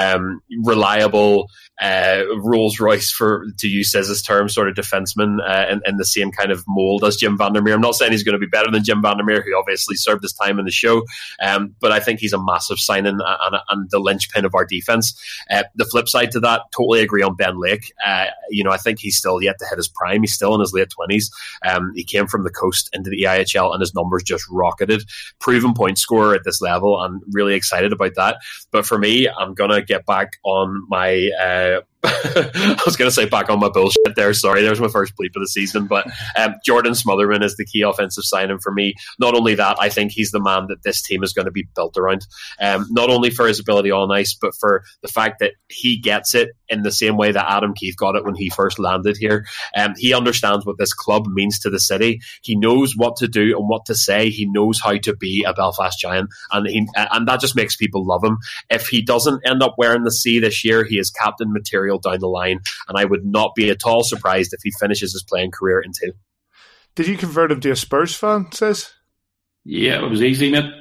reliable Rolls Royce, to use Cez's term, sort of defenseman in the same kind of mould as Jim Vandermeer. I'm not saying he's going to be better than Jim Vandermeer, who obviously served his time in the show, but I think he's a massive signing and the linchpin of our defence. The flip side to that, totally agree on Ben Lake. I think he's still yet to hit his prime. He's still in his late 20s. He came from the coast into the EIHL and his numbers just rocketed. Proven point scorer at this level. I'm really excited about that. But for me, I'm going to get back on my I was going to say back on my bullshit there. Sorry, there's my first bleep of the season. But Jordan Smotherman is the key offensive signing for me. Not only that, I think he's the man that this team is going to be built around. Not only for his ability on ice, but for the fact that he gets it in the same way that Adam Keith got it when he first landed here. He understands what this club means to the city. He knows what to do and what to say. He knows how to be a Belfast Giant, and that just makes people love him. If he doesn't end up wearing the C this year, he is captain material down the line, and I would not be at all surprised if he finishes his playing career in 2. Did you convert him to a Spurs fan, Says? Yeah, it was easy, mate.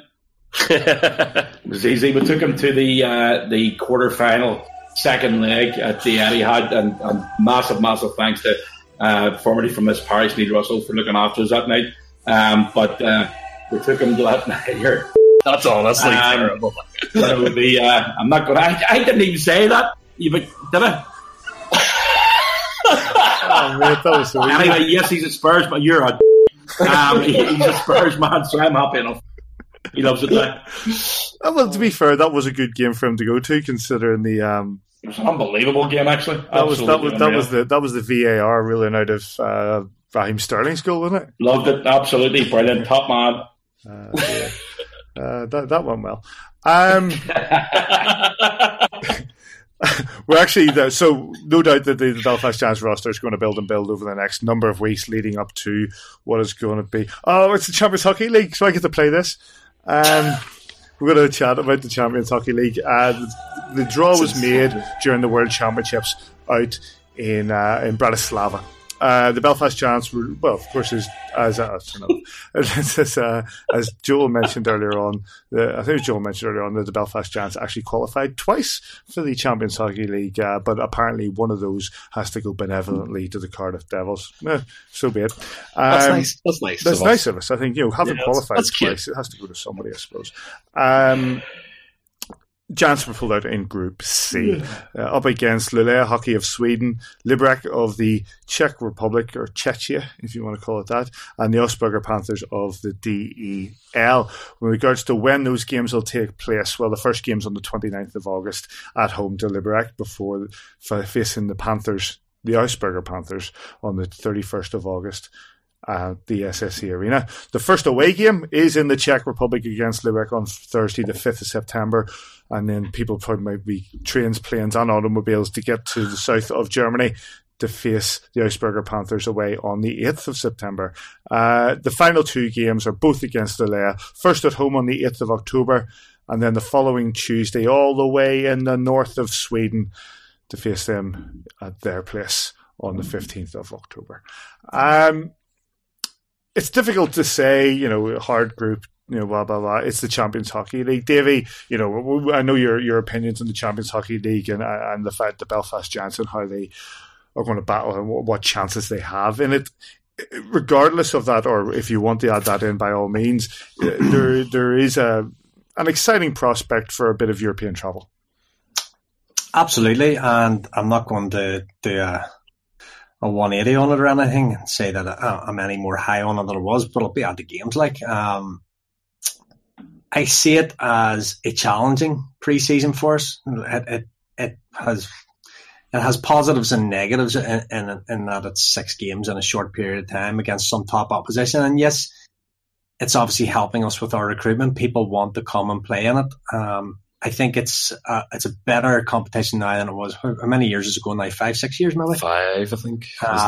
It was easy. We took him to the quarter-final second leg at the Etihad, and massive thanks to formerly from Miss Paris, Neil Russell, for looking after us that night. But we took him to that night. That's honestly terrible. It would be, I'm not going to... I didn't even say that. Did I? Oh, mate, that was so easy. Anyway, yes, he's a Spurs, but you're a... he's a Spurs man, so I'm happy enough. He loves it there. Well, to be fair, that was a good game for him to go to, considering the... It was an unbelievable game, actually. That was the VAR ruling out of Raheem Sterling's goal, wasn't it? Loved it, absolutely brilliant, top man. That went well. We're actually so no doubt that the Belfast Giants roster is going to build over the next number of weeks leading up to what is going to be. Oh, it's the Champions Hockey League, so I get to play this. We're going to chat about the Champions Hockey League. The draw was made during the World Championships out in Bratislava. The Belfast Giants were, well, of course, as Joel mentioned earlier on, that the Belfast Giants actually qualified twice for the Champions Hockey League, but apparently one of those has to go benevolently to the Cardiff Devils. So be it. That's nice. That's nice of us. I think, having qualified twice, it has to go to somebody, I suppose. Giants were pulled out in Group C, up against Luleå Hockey of Sweden, Liberec of the Czech Republic, or Czechia, if you want to call it that, and the Eisberger Panthers of the DEL. With regards to when those games will take place, well, the first game's on the 29th of August at home to Liberec before facing the Panthers, the Eisberger Panthers, on the 31st of August. At the SSE Arena. The first away game is in the Czech Republic against Liberec on Thursday, the 5th of September. And then people probably might be trains, planes, and automobiles to get to the south of Germany to face the Eisberger Panthers away on the 8th of September. The final two games are both against Luleå. First at home on the 8th of October, and then the following Tuesday all the way in the north of Sweden to face them at their place on the 15th of October. It's difficult to say, hard group, blah, blah, blah. It's the Champions Hockey League. Davey, I know your opinions on the Champions Hockey League and the fact that Belfast Giants and how they are going to battle and what chances they have in it. Regardless of that, or if you want to add that in, by all means, there is an exciting prospect for a bit of European travel. Absolutely, and I'm not going to do a 180 on it or anything and say that I'm any more high on it than I was, but it'll be at the games. I see it as a challenging pre-season for us. It has positives and negatives in that it's 6 games in a short period of time against some top opposition. And yes, it's obviously helping us with our recruitment. People want to come and play in it. I think it's a better competition now than it was. How many years is it going now? 5-6 years maybe? 5, I think.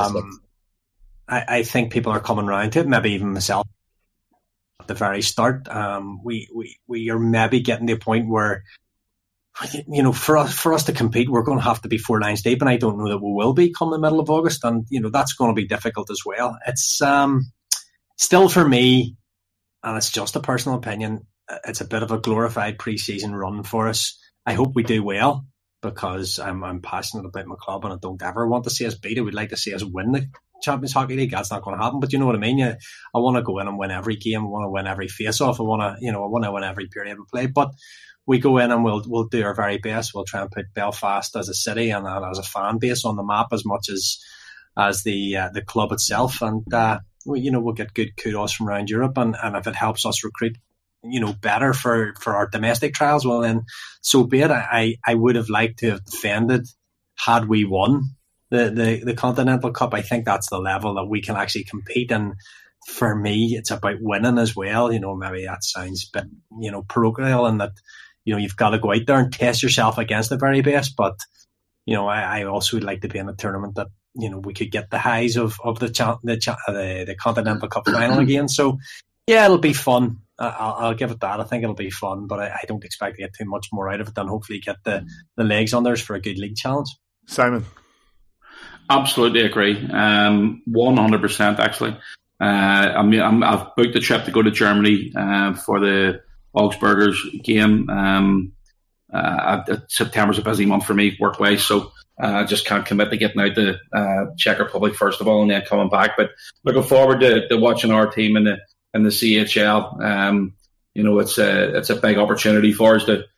I think people are coming around to it, maybe even myself at the very start. We are maybe getting to a point where, for us to compete, we're going to have to be 4 lines deep, and I don't know that we will be come the middle of August, and that's going to be difficult as well. It's still for me, and it's just a personal opinion, it's a bit of a glorified pre-season run for us. I hope we do well, because I'm passionate about my club, and I don't ever want to see us beat it. We'd like to see us win the Champions Hockey League. That's not going to happen, but you know what I mean. I want to go in and win every game. I want to win every face-off. I want to win every period we play. But we go in and we'll do our very best. We'll try and put Belfast as a city and as a fan base on the map as much as the club itself, and we'll get good kudos from around Europe, and if it helps us recruit better for our domestic trials, well then so be it. I would have liked to have defended had we won the Continental Cup. I think that's the level that we can actually compete, and for me it's about winning as well. Maybe that sounds a bit parochial, and that you've got to go out there and test yourself against the very best, but I also would like to be in a tournament that we could get the highs of the Continental Cup final again. So yeah, it'll be fun. I'll give it that. I think it'll be fun, but I don't expect to get too much more out of it than hopefully get the legs on theirs for a good league challenge. Simon? Absolutely agree. 100% actually. I've booked a trip to go to Germany for the Augsburgers game. September's a busy month for me work-wise, so I just can't commit to getting out to Czech Republic first of all and then coming back. But looking forward to watching our team in the CHL. It's a big opportunity for us for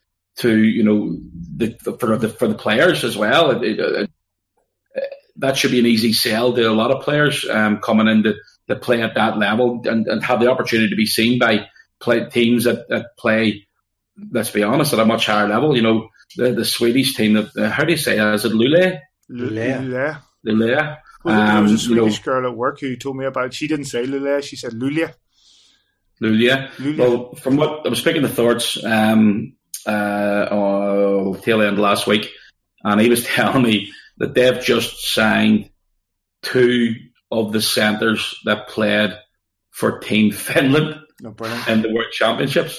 the players as well. That should be an easy sell to a lot of players coming in to play at that level and have the opportunity to be seen by teams that play, let's be honest, at a much higher level. The Swedish team, how do you say that? Is it Luleå? Luleå. Luleå. Well, there was a Swedish girl at work who told me about it. She didn't say Luleå, she said Luleå. Luleå. Well, from what I was speaking to Thorts tail end last week, and he was telling me that they've just signed 2 of the centres that played for Team Finland in the World Championships.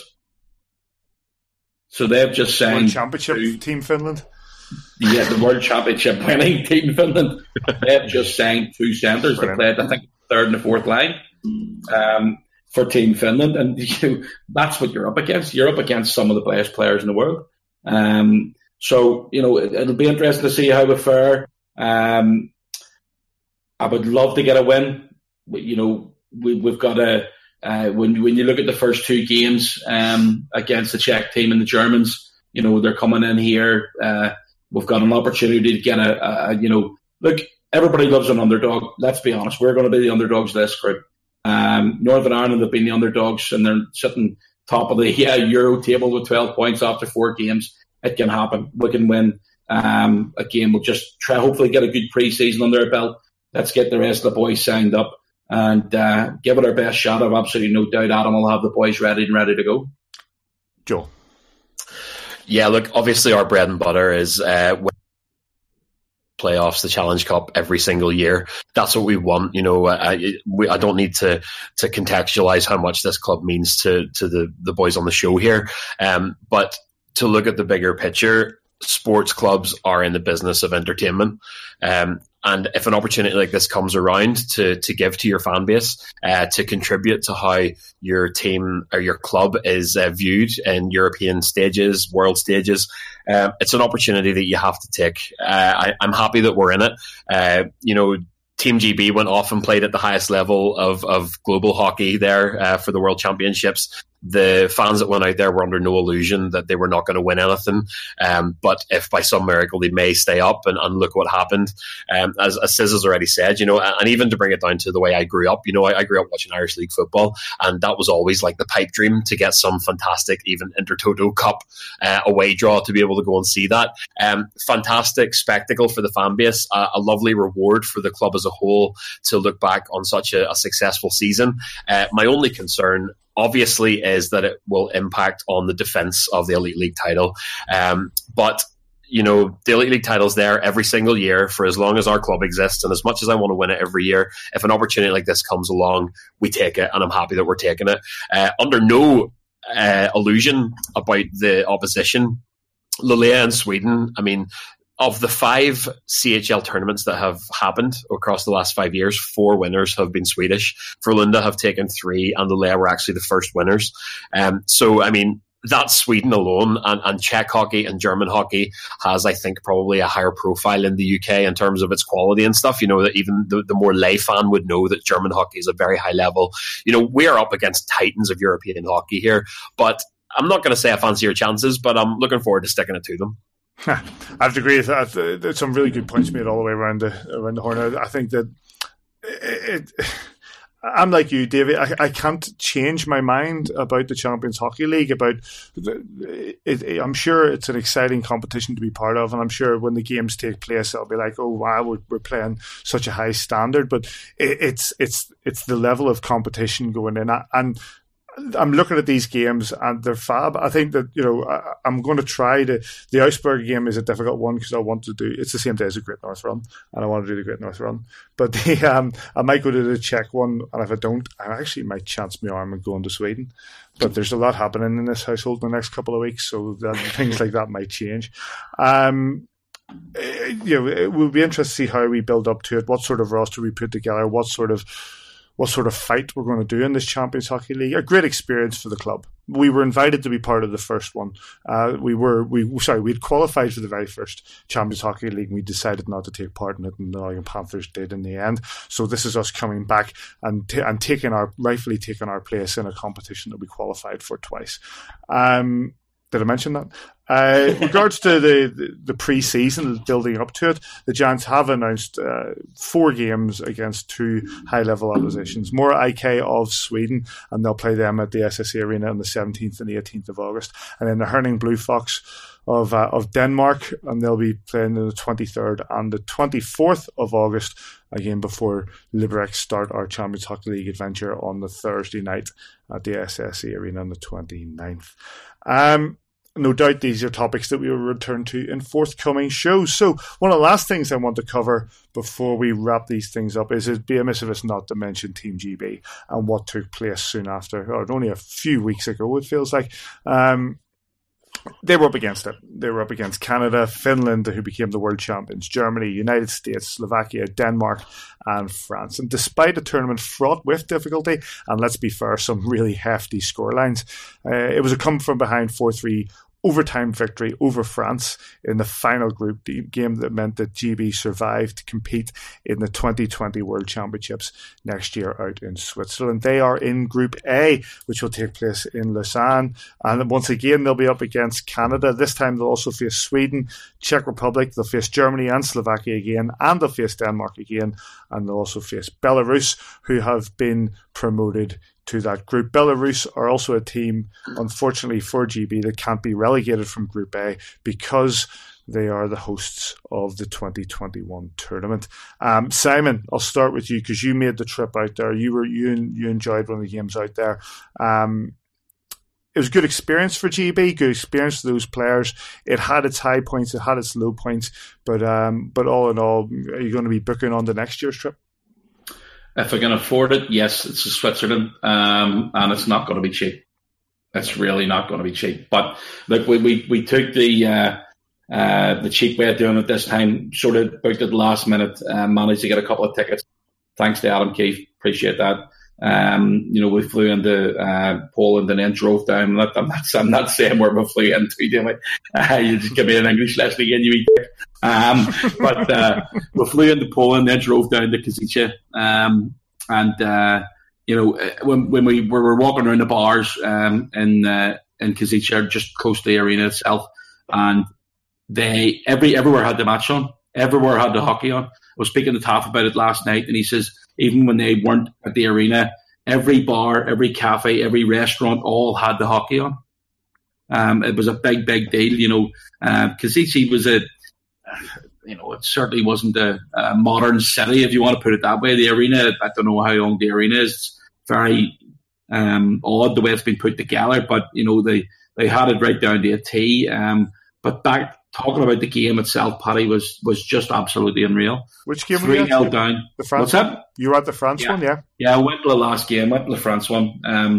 So they've just signed World Championship Team Finland. Yeah, the World Championship winning Team Finland. They've just signed 2 centres that played, I think, 3rd and the 4th line for Team Finland, and that's what you're up against. You're up against some of the best players in the world. So it'll be interesting to see how we fare. I would love to get a win. We've got when you look at the first 2 games against the Czech team and the Germans, they're coming in here. We've got an opportunity to get look, everybody loves an underdog. Let's be honest. We're going to be the underdogs of this group. Northern Ireland have been the underdogs, and they're sitting top of the Euro table with 12 points after 4 games. It can happen. We can win a game. We'll just try, hopefully get a good pre-season under our belt. Let's get the rest of the boys signed up and give it our best shot. I've absolutely no doubt Adam will have the boys ready to go. Joe? Yeah, look, obviously our bread and butter is playoffs, the Challenge Cup every single year. That's what we want. I don't need to contextualize how much this club means to the boys on the show here. But to look at the bigger picture, sports clubs are in the business of entertainment. And if an opportunity like this comes around to give to your fan base, to contribute to how your team or your club is viewed in European stages, world stages, it's an opportunity that you have to take. I'm happy that we're in it. Team GB went off and played at the highest level of global hockey there for the World Championships. The fans that went out there were under no illusion that they were not going to win anything. But if by some miracle they may stay up, and look what happened. As Sis has already said, and even to bring it down to the way I grew up, I grew up watching Irish League football, and that was always like the pipe dream to get some fantastic, even Intertoto Cup away draw to be able to go and see that. Fantastic spectacle for the fan base, a lovely reward for the club as a whole to look back on such a successful season. My only concern, obviously, is that it will impact on the defence of the Elite League title. But the Elite League title's there every single year for as long as our club exists, and as much as I want to win it every year, if an opportunity like this comes along, we take it, and I'm happy that we're taking it. Under no illusion about the opposition, Luleå and Sweden, of the 5 CHL tournaments that have happened across the last 5 years, 4 winners have been Swedish. Frölunda have taken 3, and Luleå were actually the first winners. That's Sweden alone, and Czech hockey and German hockey has, I think, probably a higher profile in the UK in terms of its quality and stuff. That even the more lay fan would know that German hockey is a very high level. We are up against titans of European hockey here, but I'm not going to say I fancy your chances, but I'm looking forward to sticking it to them. I have to agree with that. There's some really good points made all the way around the horn. I think that I'm like you, David. I can't change my mind about the Champions Hockey League. I'm sure it's an exciting competition to be part of, and I'm sure when the games take place, I'll be like, "Oh wow, we're playing such a high standard." But it's the level of competition going in, and I'm looking at these games and they're fab. I think that, I'm going to try the Augsburg game is a difficult one because I want to do, it's the same day as the Great North Run, and I want to do the Great North Run. But I might go to the Czech one, and if I don't, I actually might chance my arm and go into Sweden. But there's a lot happening in this household in the next couple of weeks, so things like that might change. It will be interesting to see how we build up to it, what sort of roster we put together, what sort of fight we're going to do in this Champions Hockey League. A great experience for the club. We were invited to be part of the first one. We'd qualified for the very first Champions Hockey League, and we decided not to take part in it, and the Nottingham Panthers did in the end. So this is us coming back and rightfully taking our place in a competition that we qualified for twice. Did I mention that? Regards to the pre-season building up to it, the Giants have announced 4 games against 2 high-level oppositions. More IK of Sweden, and they'll play them at the SSE Arena on the 17th and the 18th of August. And then the Herning Blue Fox of Denmark, and they'll be playing on the 23rd and the 24th of August, again before Liberec start our Champions Hockey League adventure on the Thursday night at the SSE Arena on the 29th. No doubt these are topics that we will return to in forthcoming shows. So one of the last things I want to cover before we wrap these things up is it'd be amiss of us not to mention Team GB and what took place soon after, or only a few weeks ago, it feels like. They were up against it. They were up against Canada, Finland, who became the world champions, Germany, United States, Slovakia, Denmark, and France. And despite a tournament fraught with difficulty, and let's be fair, some really hefty scorelines, it was a come-from-behind 4-3 overtime victory over France in the final group game that meant that GB survived to compete in the 2020 World Championships next year out in Switzerland. They are in Group A, which will take place in Lausanne. And once again, they'll be up against Canada. This time they'll also face Sweden, Czech Republic, they'll face Germany and Slovakia again, and they'll face Denmark again, and they'll also face Belarus, who have been promoted to that group. Belarus are also a team, unfortunately for GB, that can't be relegated from Group A because they are the hosts of the 2021 tournament. Simon, I'll start with you because you made the trip out there. You enjoyed one of the games out there. it was a good experience for GB, good experience for those players. It had its high points, it had its low points, but all in all, are you going to be booking on the next year's trip? If I can afford it, yes, it's to Switzerland, and it's not going to be cheap. It's really not going to be cheap. But look, we took the cheap way of doing it this time. Sort of booked at the last minute, managed to get a couple of tickets. Thanks to Adam Keefe, appreciate that. We flew into Poland and then drove down. I'm not saying where we flew into. You just give me an English lesson again, you eat. But we flew into Poland, then drove down to Kozice. When we were walking around the bars in Kozice, just close to the arena itself, and they everywhere had the match on, everywhere had the hockey on. I was speaking to Taff about it last night, and he says even when they weren't at the arena, every bar, every cafe, every restaurant all had the hockey on. It was a big deal, Kozice was it certainly wasn't a modern city, if you want to put it that way. The arena, I don't know how long the arena is. It's very odd the way it's been put together, but they had it right down to a T. But back talking about the game itself, Paddy, was just absolutely unreal. Which game were you at? 3-0 down. The France. What's that? You were at the France one, yeah? Yeah, I went to the last game, went to the France one.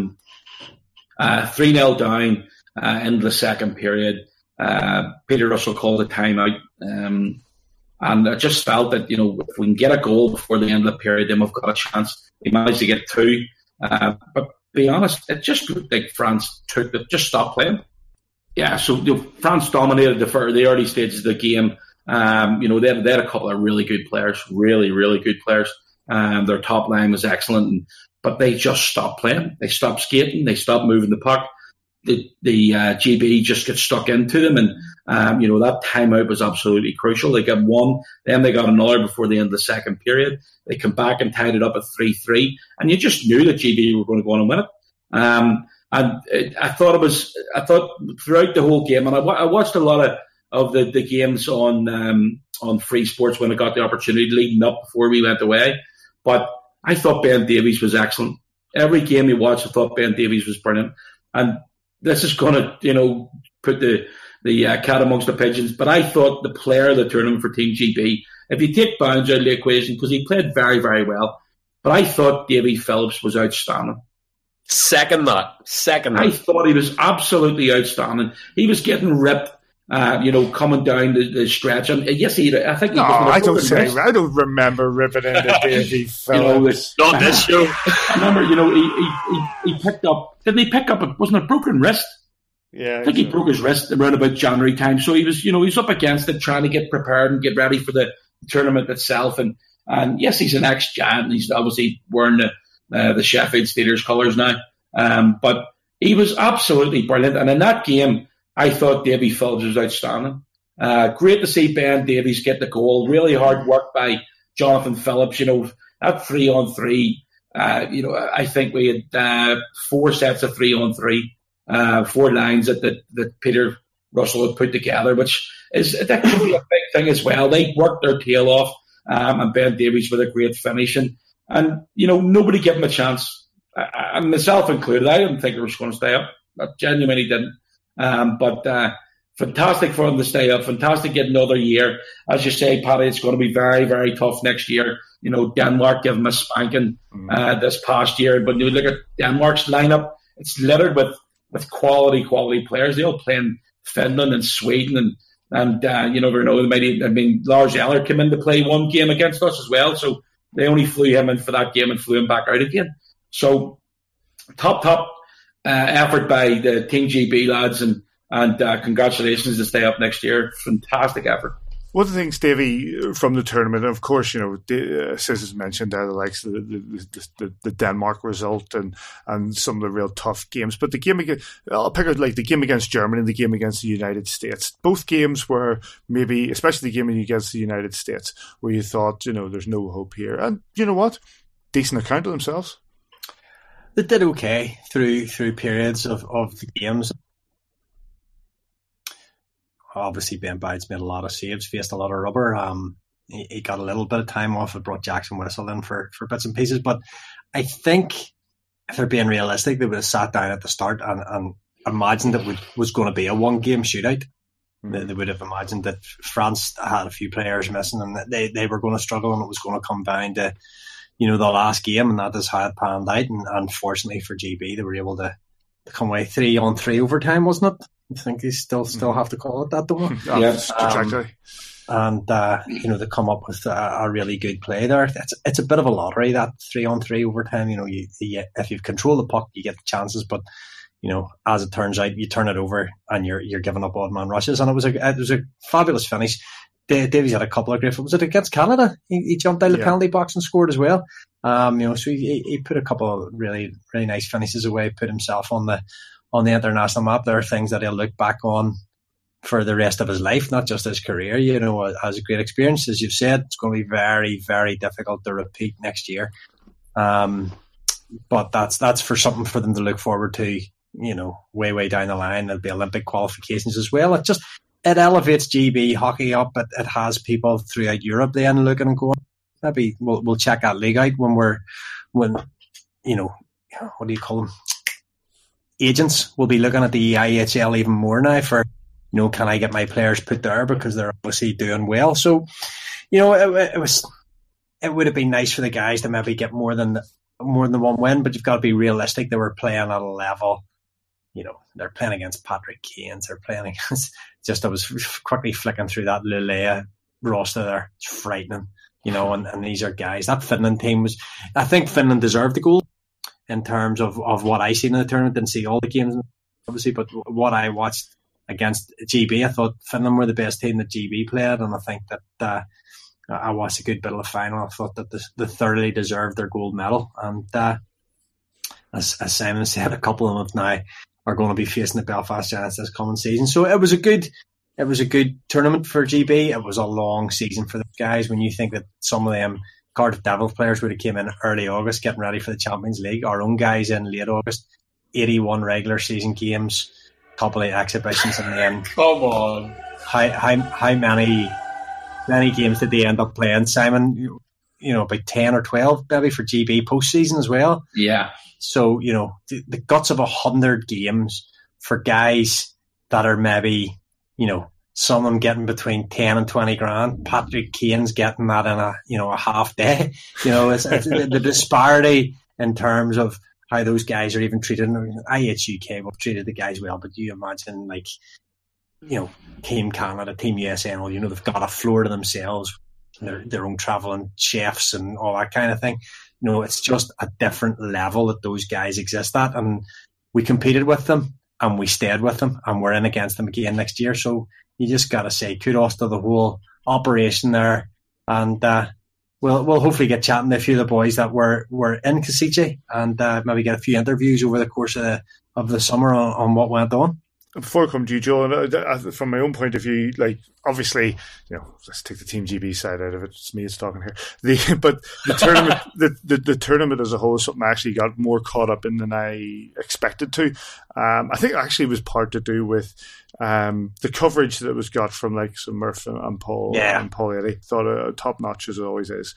3-0 down into the second period. Peter Russell called a timeout. And I just felt that, if we can get a goal before the end of the period, then we've got a chance. We managed to get 2. But to be honest, it just looked like France just stopped playing. Yeah, so France dominated the early stages of the game. They had a couple of really good players, really, really good players. Their top line was excellent, but they just stopped playing. They stopped skating. They stopped moving the puck. The GB just got stuck into them, and that timeout was absolutely crucial. They got one, then they got another before the end of the second period. They come back and tied it up at 3-3, and you just knew that GB were going to go on and win it. And I thought throughout the whole game, and I watched a lot of the games on Free Sports when I got the opportunity leading up before we went away. But I thought Ben Davies was excellent. Every game you watched, I thought Ben Davies was brilliant. And this is going to, put the cat amongst the pigeons. But I thought the player of the tournament for Team GB, if you take Bounds out of the equation, because he played very, very well, but I thought Davy Phillips was outstanding. Second that. I thought he was absolutely outstanding. He was getting ripped, coming down the stretch. And yes, I think he was. I don't remember ripping into Davy Phillips. Not this show. I remember, he picked up. Didn't he pick up? Wasn't a broken wrist? Yeah, I think he broke his wrist around about January time. So he was up against it, trying to get prepared and get ready for the tournament itself. And yes, he's an ex-Giant. He's obviously wearing the Sheffield Steelers colours now. But he was absolutely brilliant. And in that game, I thought Davy Phillips was outstanding. Great to see Ben Davies get the goal. Really hard work by Jonathan Phillips. That 3-on-3. I think we had 4 sets of 3-on-3, 4 lines that Peter Russell had put together, that could be a big thing as well. They worked their tail off, and Ben Davies with a great finish. And nobody gave him a chance, and myself included. I didn't think he was going to stay up. I genuinely didn't. But fantastic for him to stay up. Fantastic to get another year. As you say, Paddy, it's going to be very, very tough next year. Denmark gave him a spanking this past year. But you look at Denmark's lineup, it's littered with quality players. They all play in Finland and Sweden. And you never know. Lars Eller came in to play one game against us as well. So they only flew him in for that game and flew him back out again. So top effort by the Team GB lads, and congratulations to stay up next year. Fantastic effort. One of the things, Davey, from the tournament, of course, Sis has mentioned the likes of the Denmark result and some of the real tough games. But the game I'll pick out like the game against Germany and the game against the United States. Both games were maybe, especially the game against the United States, where you thought, there's no hope here. And you know what? Decent account of themselves. They did okay through periods of the games. Obviously, Ben Bides made a lot of saves, faced a lot of rubber. He got a little bit of time off. It brought Jackson Whistle in for bits and pieces. But I think if they're being realistic, they would have sat down at the start and imagined it was going to be a one-game shootout. They would have imagined that France had a few players missing and that they were going to struggle and it was going to come down to, the last game, and that is how it panned out. And unfortunately for GB, they were able to come away 3-on-3 overtime, wasn't it? I think they still have to call it that, don't they? Yes, exactly. And they come up with a really good play there. It's a bit of a lottery, that 3-on-3 overtime. If you control the puck, you get the chances, but as it turns out, you turn it over and you're giving up odd man rushes. And it was a fabulous finish. Davies had a couple of great. Was it against Canada? He jumped out of the penalty box and scored as well. So he put a couple of really, really nice finishes away. Put himself on the international map. There are things that he'll look back on for the rest of his life, not just his career. As a great experience, as you've said, it's going to be very, very difficult to repeat next year. But that's for something for them to look forward to. Way down the line. There'll be Olympic qualifications as well. It elevates GB hockey up. It has people throughout Europe then looking and going, maybe we'll check that league out when what do you call them? Agents will be looking at the IHL even more now for, can I get my players put there because they're obviously doing well. So, it would have been nice for the guys to maybe get more than one win, but you've got to be realistic. They were playing at a level. They're playing against Patrick Kane's. They're playing against. I was quickly flicking through that Luleå roster there. It's frightening, and these are guys. That Finland team was. I think Finland deserved the goal in terms of what I seen in the tournament. Didn't see all the games, obviously, but what I watched against GB, I thought Finland were the best team that GB played, and I think that I watched a good bit of the final. I thought that they thoroughly deserved their gold medal, and as Simon said, a couple of them now are going to be facing the Belfast Giants this coming season. So it was a good tournament for GB. It was a long season for the guys. When you think that some of them Cardiff Devils players would have came in early August getting ready for the Champions League, our own guys in late August, 81 regular season games, couple of exhibitions in the end. Come on. How many games did they end up playing, Simon? About 10 or 12 maybe for GB postseason as well. Yeah. So, the guts of 100 games for guys that are maybe, some of them getting between 10 and 20 grand. Patrick Kane's getting that in a half day. It's the disparity in terms of how those guys are even treated. IHUK will have treated the guys well, but you imagine Team Canada, Team USNL, they've got a floor to themselves, their own travelling chefs and all that kind of thing. It's just a different level that those guys exist at, and we competed with them and we stayed with them and we're in against them again next year. So you just got to say kudos to the whole operation there, and we'll hopefully get chatting to a few of the boys that were in Kosice and maybe get a few interviews over the course of the summer on what went on. Before I come to you, Joe, from my own point of view, obviously, let's take the Team GB side out of it. It's me that's talking here. But the tournament, the tournament as a whole is something I actually got more caught up in than I expected to. I think actually it was part to do with the coverage that was got from some Murph and Paul and Paul Eddy. Thought top notch as it always is.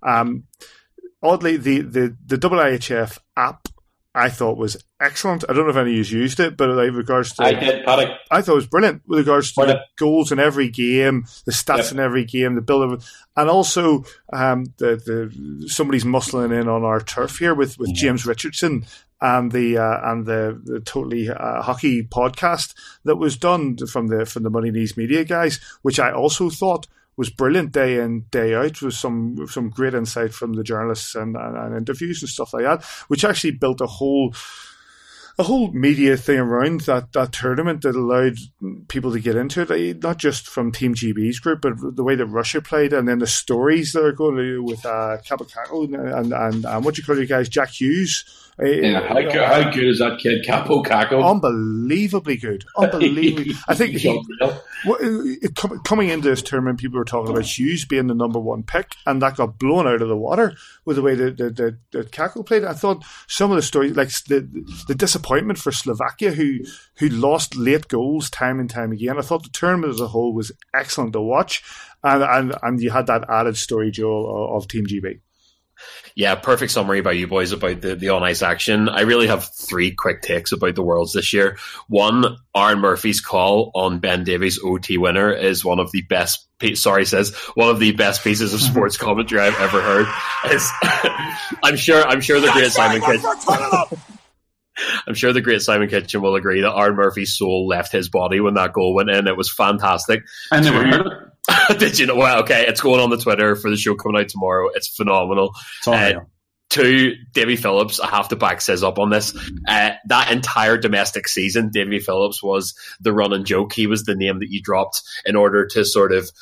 Oddly, the IIHF app I thought was excellent. I don't know if any of you used it, but with regards to... I did, Paddock. I thought it was brilliant with regards to the goals in every game, the stats in every game, the build of, and also the somebody's muscling in on our turf here with James Richardson and the Totally Hockey podcast that was done from the Money Knees Media guys, which I also thought was brilliant day in, day out, with some great insight from the journalists and interviews and stuff like that, which actually built a whole media thing around that tournament that allowed people to get into it, not just from Team GB's group, but the way that Russia played, and then the stories that are going to with Capo Caco and what do you call you guys, Jack Hughes. How good is that kid, Capo Caco? Unbelievably good. Unbelievably. I think coming into this tournament, people were talking about Hughes being the number one pick, and that got blown out of the water with the way that Caco played. I thought some of the stories, like the disappointment for Slovakia, who lost late goals time and time again. I thought the tournament as a whole was excellent to watch, and you had that added story, Joel, of Team GB. Yeah, perfect summary by you boys about the on-ice action. I really have 3 quick takes about the Worlds this year. One, Aaron Murphy's call on Ben Davies' OT winner is one of the best pieces of sports commentary I've ever heard. I'm sure the great Simon Kitchen. I'm sure the great Simon Kitchen will agree that Aaron Murphy's soul left his body when that goal went in. It was fantastic. I never heard it. Did you know? Well, okay, it's going on the Twitter for the show coming out tomorrow. It's phenomenal. Two, Davy Phillips, I have to back Sis up on this. That entire domestic season, Davy Phillips was the running joke. He was the name that you dropped in order to sort of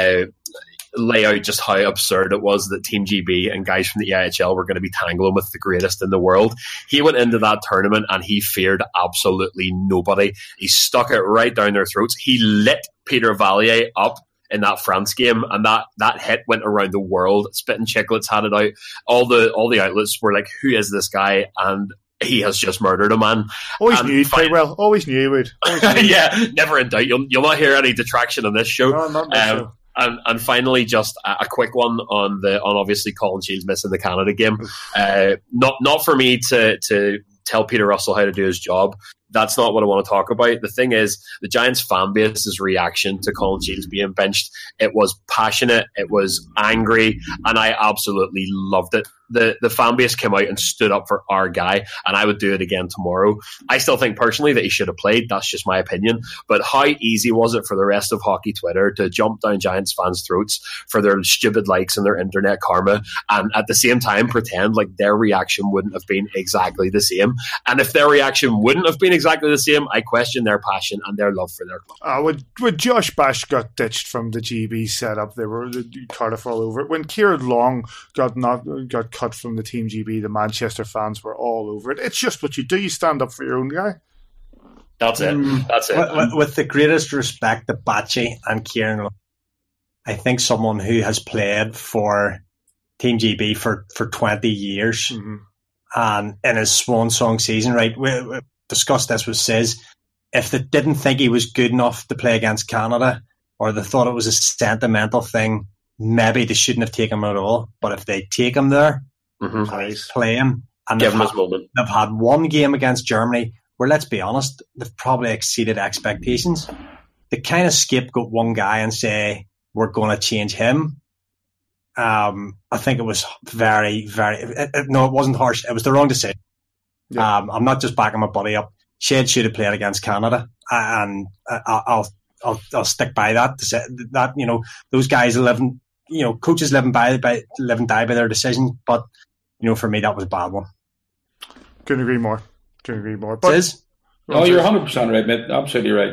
lay out just how absurd it was that Team GB and guys from the EIHL were going to be tangling with the greatest in the world. He went into that tournament and he feared absolutely nobody. He stuck it right down their throats. He lit Peter Valier up in that France game, and that hit went around the world. Spitting Chicklets had it out. All the outlets were like, who is this guy? And he has just murdered a man. Always knew he'd play well. Always knew he would. Yeah, never in doubt. You'll not hear any detraction on this show. No, not this show. And finally, just a quick one on obviously Colin Shields missing the Canada game. Not for me to tell Peter Russell how to do his job. That's not what I want to talk about. The thing is, the Giants fan base's reaction to Colin Shields being benched, it was passionate, it was angry, and I absolutely loved it. The fan base came out and stood up for our guy, and I would do it again tomorrow. I still think personally that he should have played. That's just my opinion. But how easy was it for the rest of hockey Twitter to jump down Giants fans' throats for their stupid likes and their internet karma, and at the same time pretend like their reaction wouldn't have been exactly the same? And if their reaction wouldn't have been exactly the same, I question their passion and their love for their club. When Josh Bash got ditched from the GB setup, they were Cardiff all over it. When Kieran Long got cut from the Team GB, the Manchester fans were all over it. It's just what you do. You stand up for your own guy. That's it. With the greatest respect to Batchy and Kieran Long, I think someone who has played for Team GB for 20 years and in his swan song season, right? We discussed this with Sis. If they didn't think he was good enough to play against Canada, or they thought it was a sentimental thing, maybe they shouldn't have taken him at all. But if they take him there, play him, and give him his moment. They've had one game against Germany where, let's be honest, they've probably exceeded expectations. They kind of scapegoat one guy and say, we're going to change him. I think it was very, very... no, it wasn't harsh. It was the wrong decision. Yeah. I'm not just backing my buddy up. Shed should have played against Canada, and I'll stick by that. To say that, you know, those guys coaches live and die by their decision. But you know, for me, that was a bad one. Couldn't agree more. But, Sis? Oh, you're 100% right, mate. Absolutely right.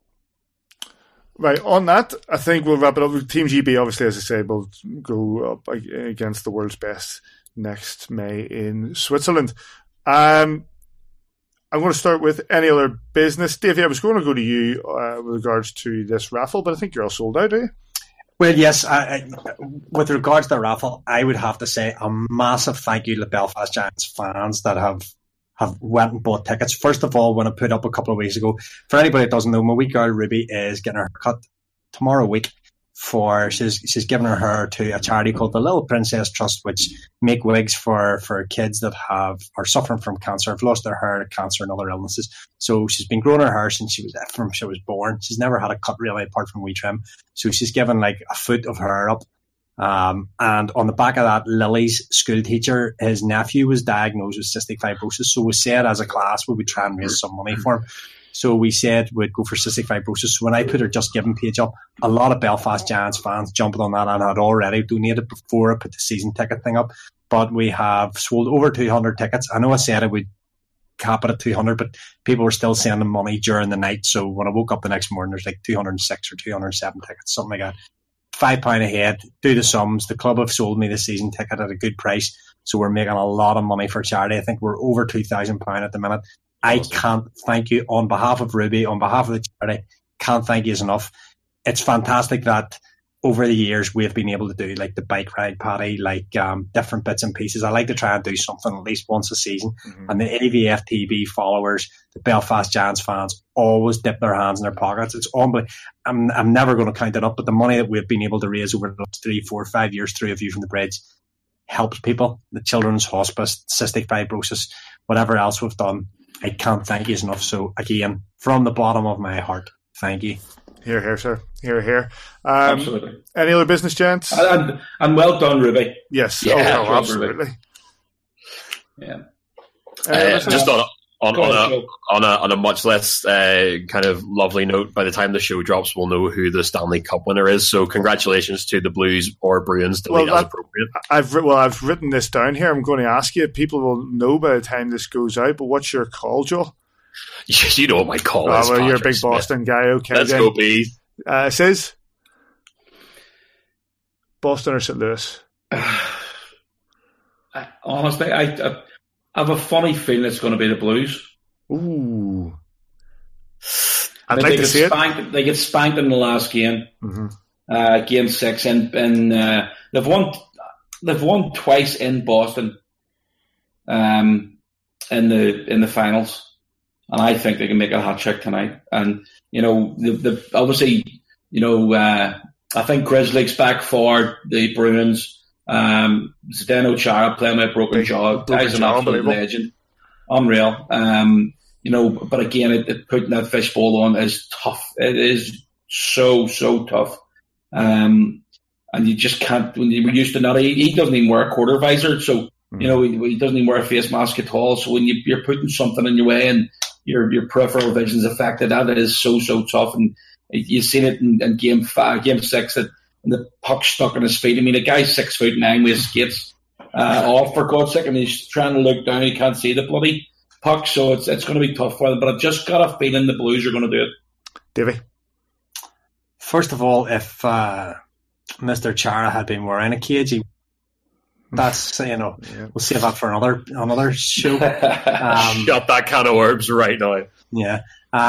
Right, on that, I think we'll wrap it up. Team GB, obviously, as I said, will go up against the world's best next May in Switzerland. I'm going to start with any other business. Davey, I was going to go to you with regards to this raffle, but I think you're all sold out, are you? Well, yes. With regards to the raffle, I would have to say a massive thank you to the Belfast Giants fans that have went and bought tickets. First of all, when I put up a couple of weeks ago, for anybody that doesn't know, my wee girl Ruby is getting her cut tomorrow week. She's giving her hair to a charity called the Little Princess Trust, which make wigs for kids that are suffering from cancer, have lost their hair to cancer and other illnesses. So she's been growing her hair since she was born. She's never had a cut really apart from wee trim. So she's given like a foot of hair up. And on the back of that, Lily's school teacher, his nephew was diagnosed with cystic fibrosis. So we said as a class we would try and raise some money for him. So we said we'd go for cystic fibrosis. So when I put her Just Giving page up, a lot of Belfast Giants fans jumped on that and had already donated before I put the season ticket thing up. But we have sold over 200 tickets. I know I said I would cap it at 200, but people were still sending money during the night. So when I woke up the next morning, there's like 206 or 207 tickets, something like that. £5 a head, do the sums. The club have sold me the season ticket at a good price. So we're making a lot of money for charity. I think we're over £2,000 at the minute. I can't thank you on behalf of Ruby, on behalf of the charity. Can't thank you enough. It's fantastic that over the years we've been able to do like the bike ride party, like different bits and pieces. I like to try and do something at least once a season. And the AVF TV followers, the Belfast Giants fans, always dip their hands in their pockets. It's unbelievable. I'm never going to count it up, but the money that we've been able to raise over the last 3, 4, 5 years through A View from the Bridge, helps people. The Children's Hospice, cystic fibrosis, whatever else we've done, I can't thank you enough. So again, from the bottom of my heart, thank you. Here, here, sir. Here, here. Absolutely. Any other business, gents? And well done, Ruby. Yes. Yeah, oh, absolutely. Yeah. Just on a much less kind of lovely note, by the time the show drops, we'll know who the Stanley Cup winner is. So congratulations to the Blues or Bruins, delete as appropriate. I've written this down here. I'm going to ask you. People will know by the time this goes out. But what's your call, Joel? You know what my call is. Well, you're a big Boston guy. Okay, let's go, Bees. Says Boston or St. Louis? Honestly, I have a funny feeling it's going to be the Blues. Ooh. I'd like to see it. They get spanked in the last game, game 6, and they've won twice in Boston, in the finals, and I think they can make a hat trick tonight. And obviously, I think Grizzlies back for the Bruins. Zdeno Chara playing with a broken jaw. Guy's an absolute legend. Unreal. But again, putting that fishbowl on is tough. It is so tough. And you just can't, when you're used to not, he doesn't even wear a quarter visor. So, he doesn't even wear a face mask at all. So when you're putting something in your way and your peripheral vision's affected, that is so tough. And you've seen it in game 6 that the puck stuck on his feet. I mean, a guy's 6'9" with his skates off, for God's sake. I mean, he's trying to look down. He can't see the bloody puck, so it's going to be tough for them. But I've just got a feeling the Blues are going to do it. Davey? First of all, if Mr. Chara had been wearing a cage, that's, we'll save that for another show. Shut that can of worms right now. Yeah.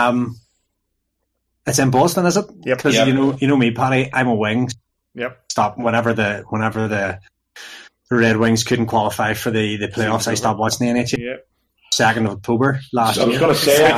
It's in Boston, is it? Yep. Because you know me, Paddy, I'm a wing. Yep. Stop whenever the Red Wings couldn't qualify for the playoffs. I stopped watching the NHL. Yep. 2nd of October last year. I was going to say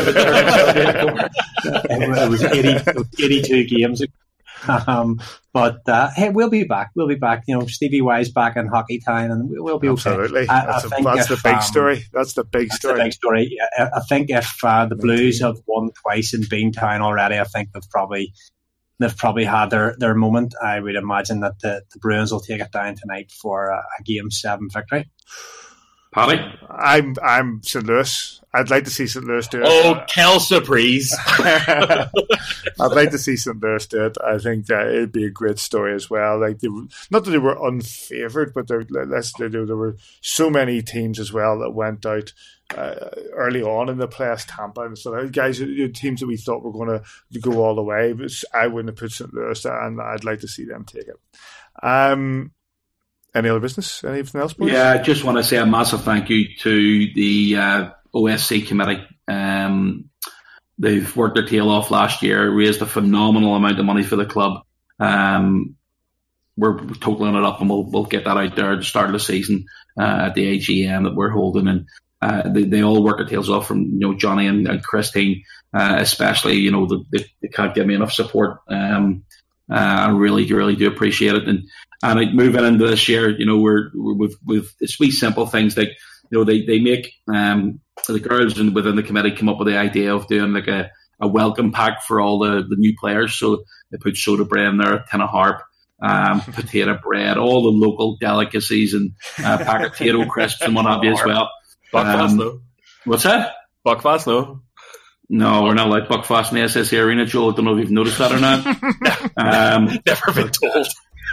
it was 82 games. But hey, we'll be back. We'll be back. Stevie Y's back in Hockey Town, and we'll be okay. Absolutely. That's the big story. That's the big story. The big story. Yeah, I think if the Blues have won twice in Beantown already, I think they've probably had their moment. I would imagine that the Bruins will take it down tonight for a Game 7 victory. Paddy? I'm St. Louis. I'd like to see St. Louis do it. Oh, quelle surprise. I'd like to see St. Louis do it. I think that it'd be a great story as well. Like not that they were unfavoured, but there were so many teams as well that went out early on in the playoffs, Tampa and stuff. Guys, teams that we thought were going to go all the way, but I wouldn't have put St. Louis, and I'd like to see them take it. Any other business? Anything else, boys? Yeah, I just want to say a massive thank you to the OSC committee. They've worked their tail off last year, raised a phenomenal amount of money for the club. We're totaling it up, and we'll get that out there at the start of the season at the AGM that we're holding. And they all work their tails off, from Johnny and Christine, especially. They can't give me enough support. I really do appreciate it. And moving into this year, with it's wee simple things like, they make the girls within the committee come up with the idea of doing like a welcome pack for all the new players. So they put soda bread in there, a tin of harp, potato bread, all the local delicacies, and pack of potato crisps and what have you as well. Buckfast, no. What's that? Buckfast, no. No, we're not like Buckfast in the SSE Arena, Joel. I don't know if you've noticed that or not. Never been told.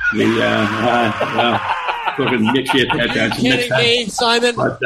Make sure you pay attention next time. Me, Simon. But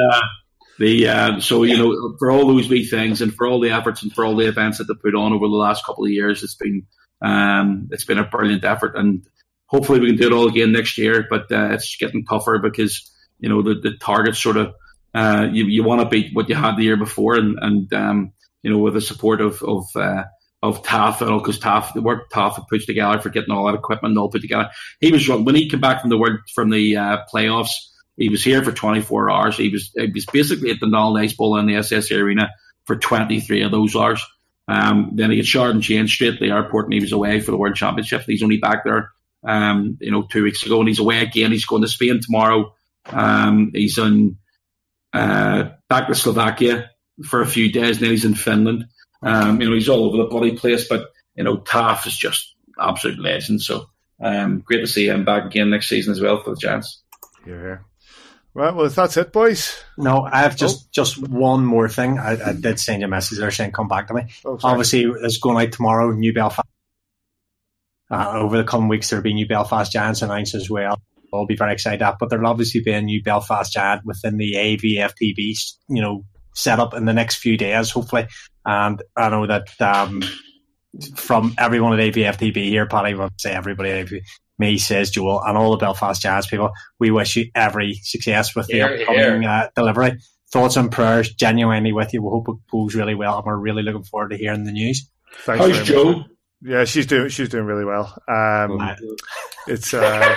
for all those wee things, and for all the efforts and for all the events that they put on over the last couple of years, it's been a brilliant effort, and hopefully we can do it all again next year. But it's getting tougher because the targets sort of you want to beat what you had the year before, and with the support of Taff, because the work Taff had put together for getting all that equipment all put together. He was when he came back from the playoffs. He was here for 24 hours. He was basically at the Nolan Ice Bowl in the SSE Arena for 23 of those hours. Then he got shot and changed straight to the airport, and he was away for the World Championship. He's only back there 2 weeks ago, and he's away again. He's going to Spain tomorrow. He's back to Slovakia for a few days. Now he's in Finland. He's all over the bloody place, but Taff is just absolute legend. So great to see him back again next season as well for the Giants. Yeah. Right, well, if that's it, boys. No, I have just one more thing. I did send you a message there saying come back to me. Obviously, it's going out tomorrow, New Belfast. Over the coming weeks, there'll be New Belfast Giants announced as well. I'll be very excited at, but there'll obviously be a New Belfast Giant within the AVFTB, set up in the next few days, hopefully. And I know that from everyone at AVFTB here, Paddy, I won't say everybody at AVFTB, me, says Joel, and all the Belfast Giants people, we wish you every success with the upcoming delivery. Thoughts and prayers genuinely with you. We hope it goes really well, and we're really looking forward to hearing the news. Thanks. How's Joe? Yeah, she's doing really well. It's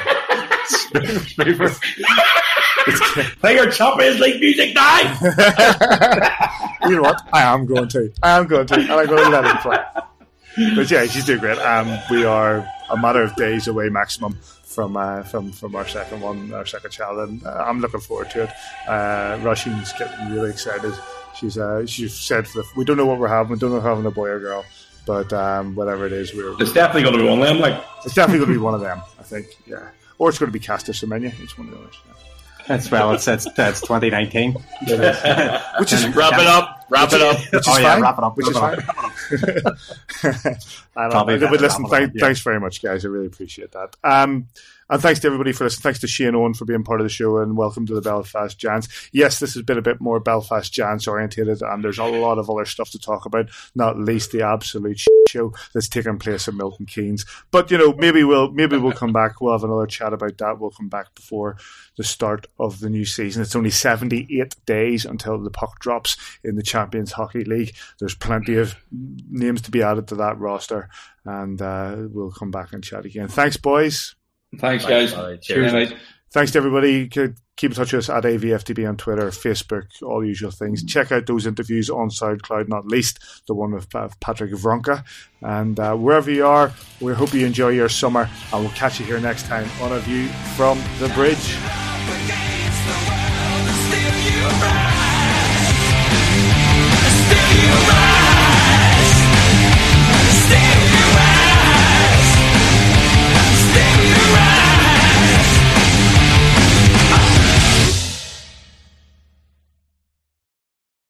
Play your choppers like music now. You know what? I am going to, and I'm going to let it play. But yeah, she's doing great. We are a matter of days away maximum from our second child, and I'm looking forward to it. Roisin's getting really excited. She's said we don't know what we're having. We don't know if we're having a boy or girl, but whatever it is, it's definitely going to be one of them. It's definitely going to be one of them, I think. Yeah, or it's going to be Castor Semenya. It's one of the others. Yeah. That's 2019. Which is wrap it up. Which is fine. Wrap it up. Which is fine. Listen, thanks very much, guys. I really appreciate that. And thanks to everybody for listening. Thanks to Shane Owen for being part of the show, and welcome to the Belfast Giants. Yes, this has been a bit more Belfast Giants orientated, and there's a lot of other stuff to talk about, not least the absolute show that's taking place in Milton Keynes. But maybe we'll come back. We'll have another chat about that. We'll come back before the start of the new season. It's only 78 days until the puck drops in the Champions Hockey League. There's plenty of names to be added to that roster, and we'll come back and chat again. Thanks, boys. Thanks, guys. Cheers. Mate. Thanks to everybody. Keep in touch with us at AVFTB on Twitter, Facebook, all the usual things. Check out those interviews on SoundCloud, not least the one with Patrick Vronka. And wherever you are, we hope you enjoy your summer, and we'll catch you here next time on A View from the Bridge. Still you rise.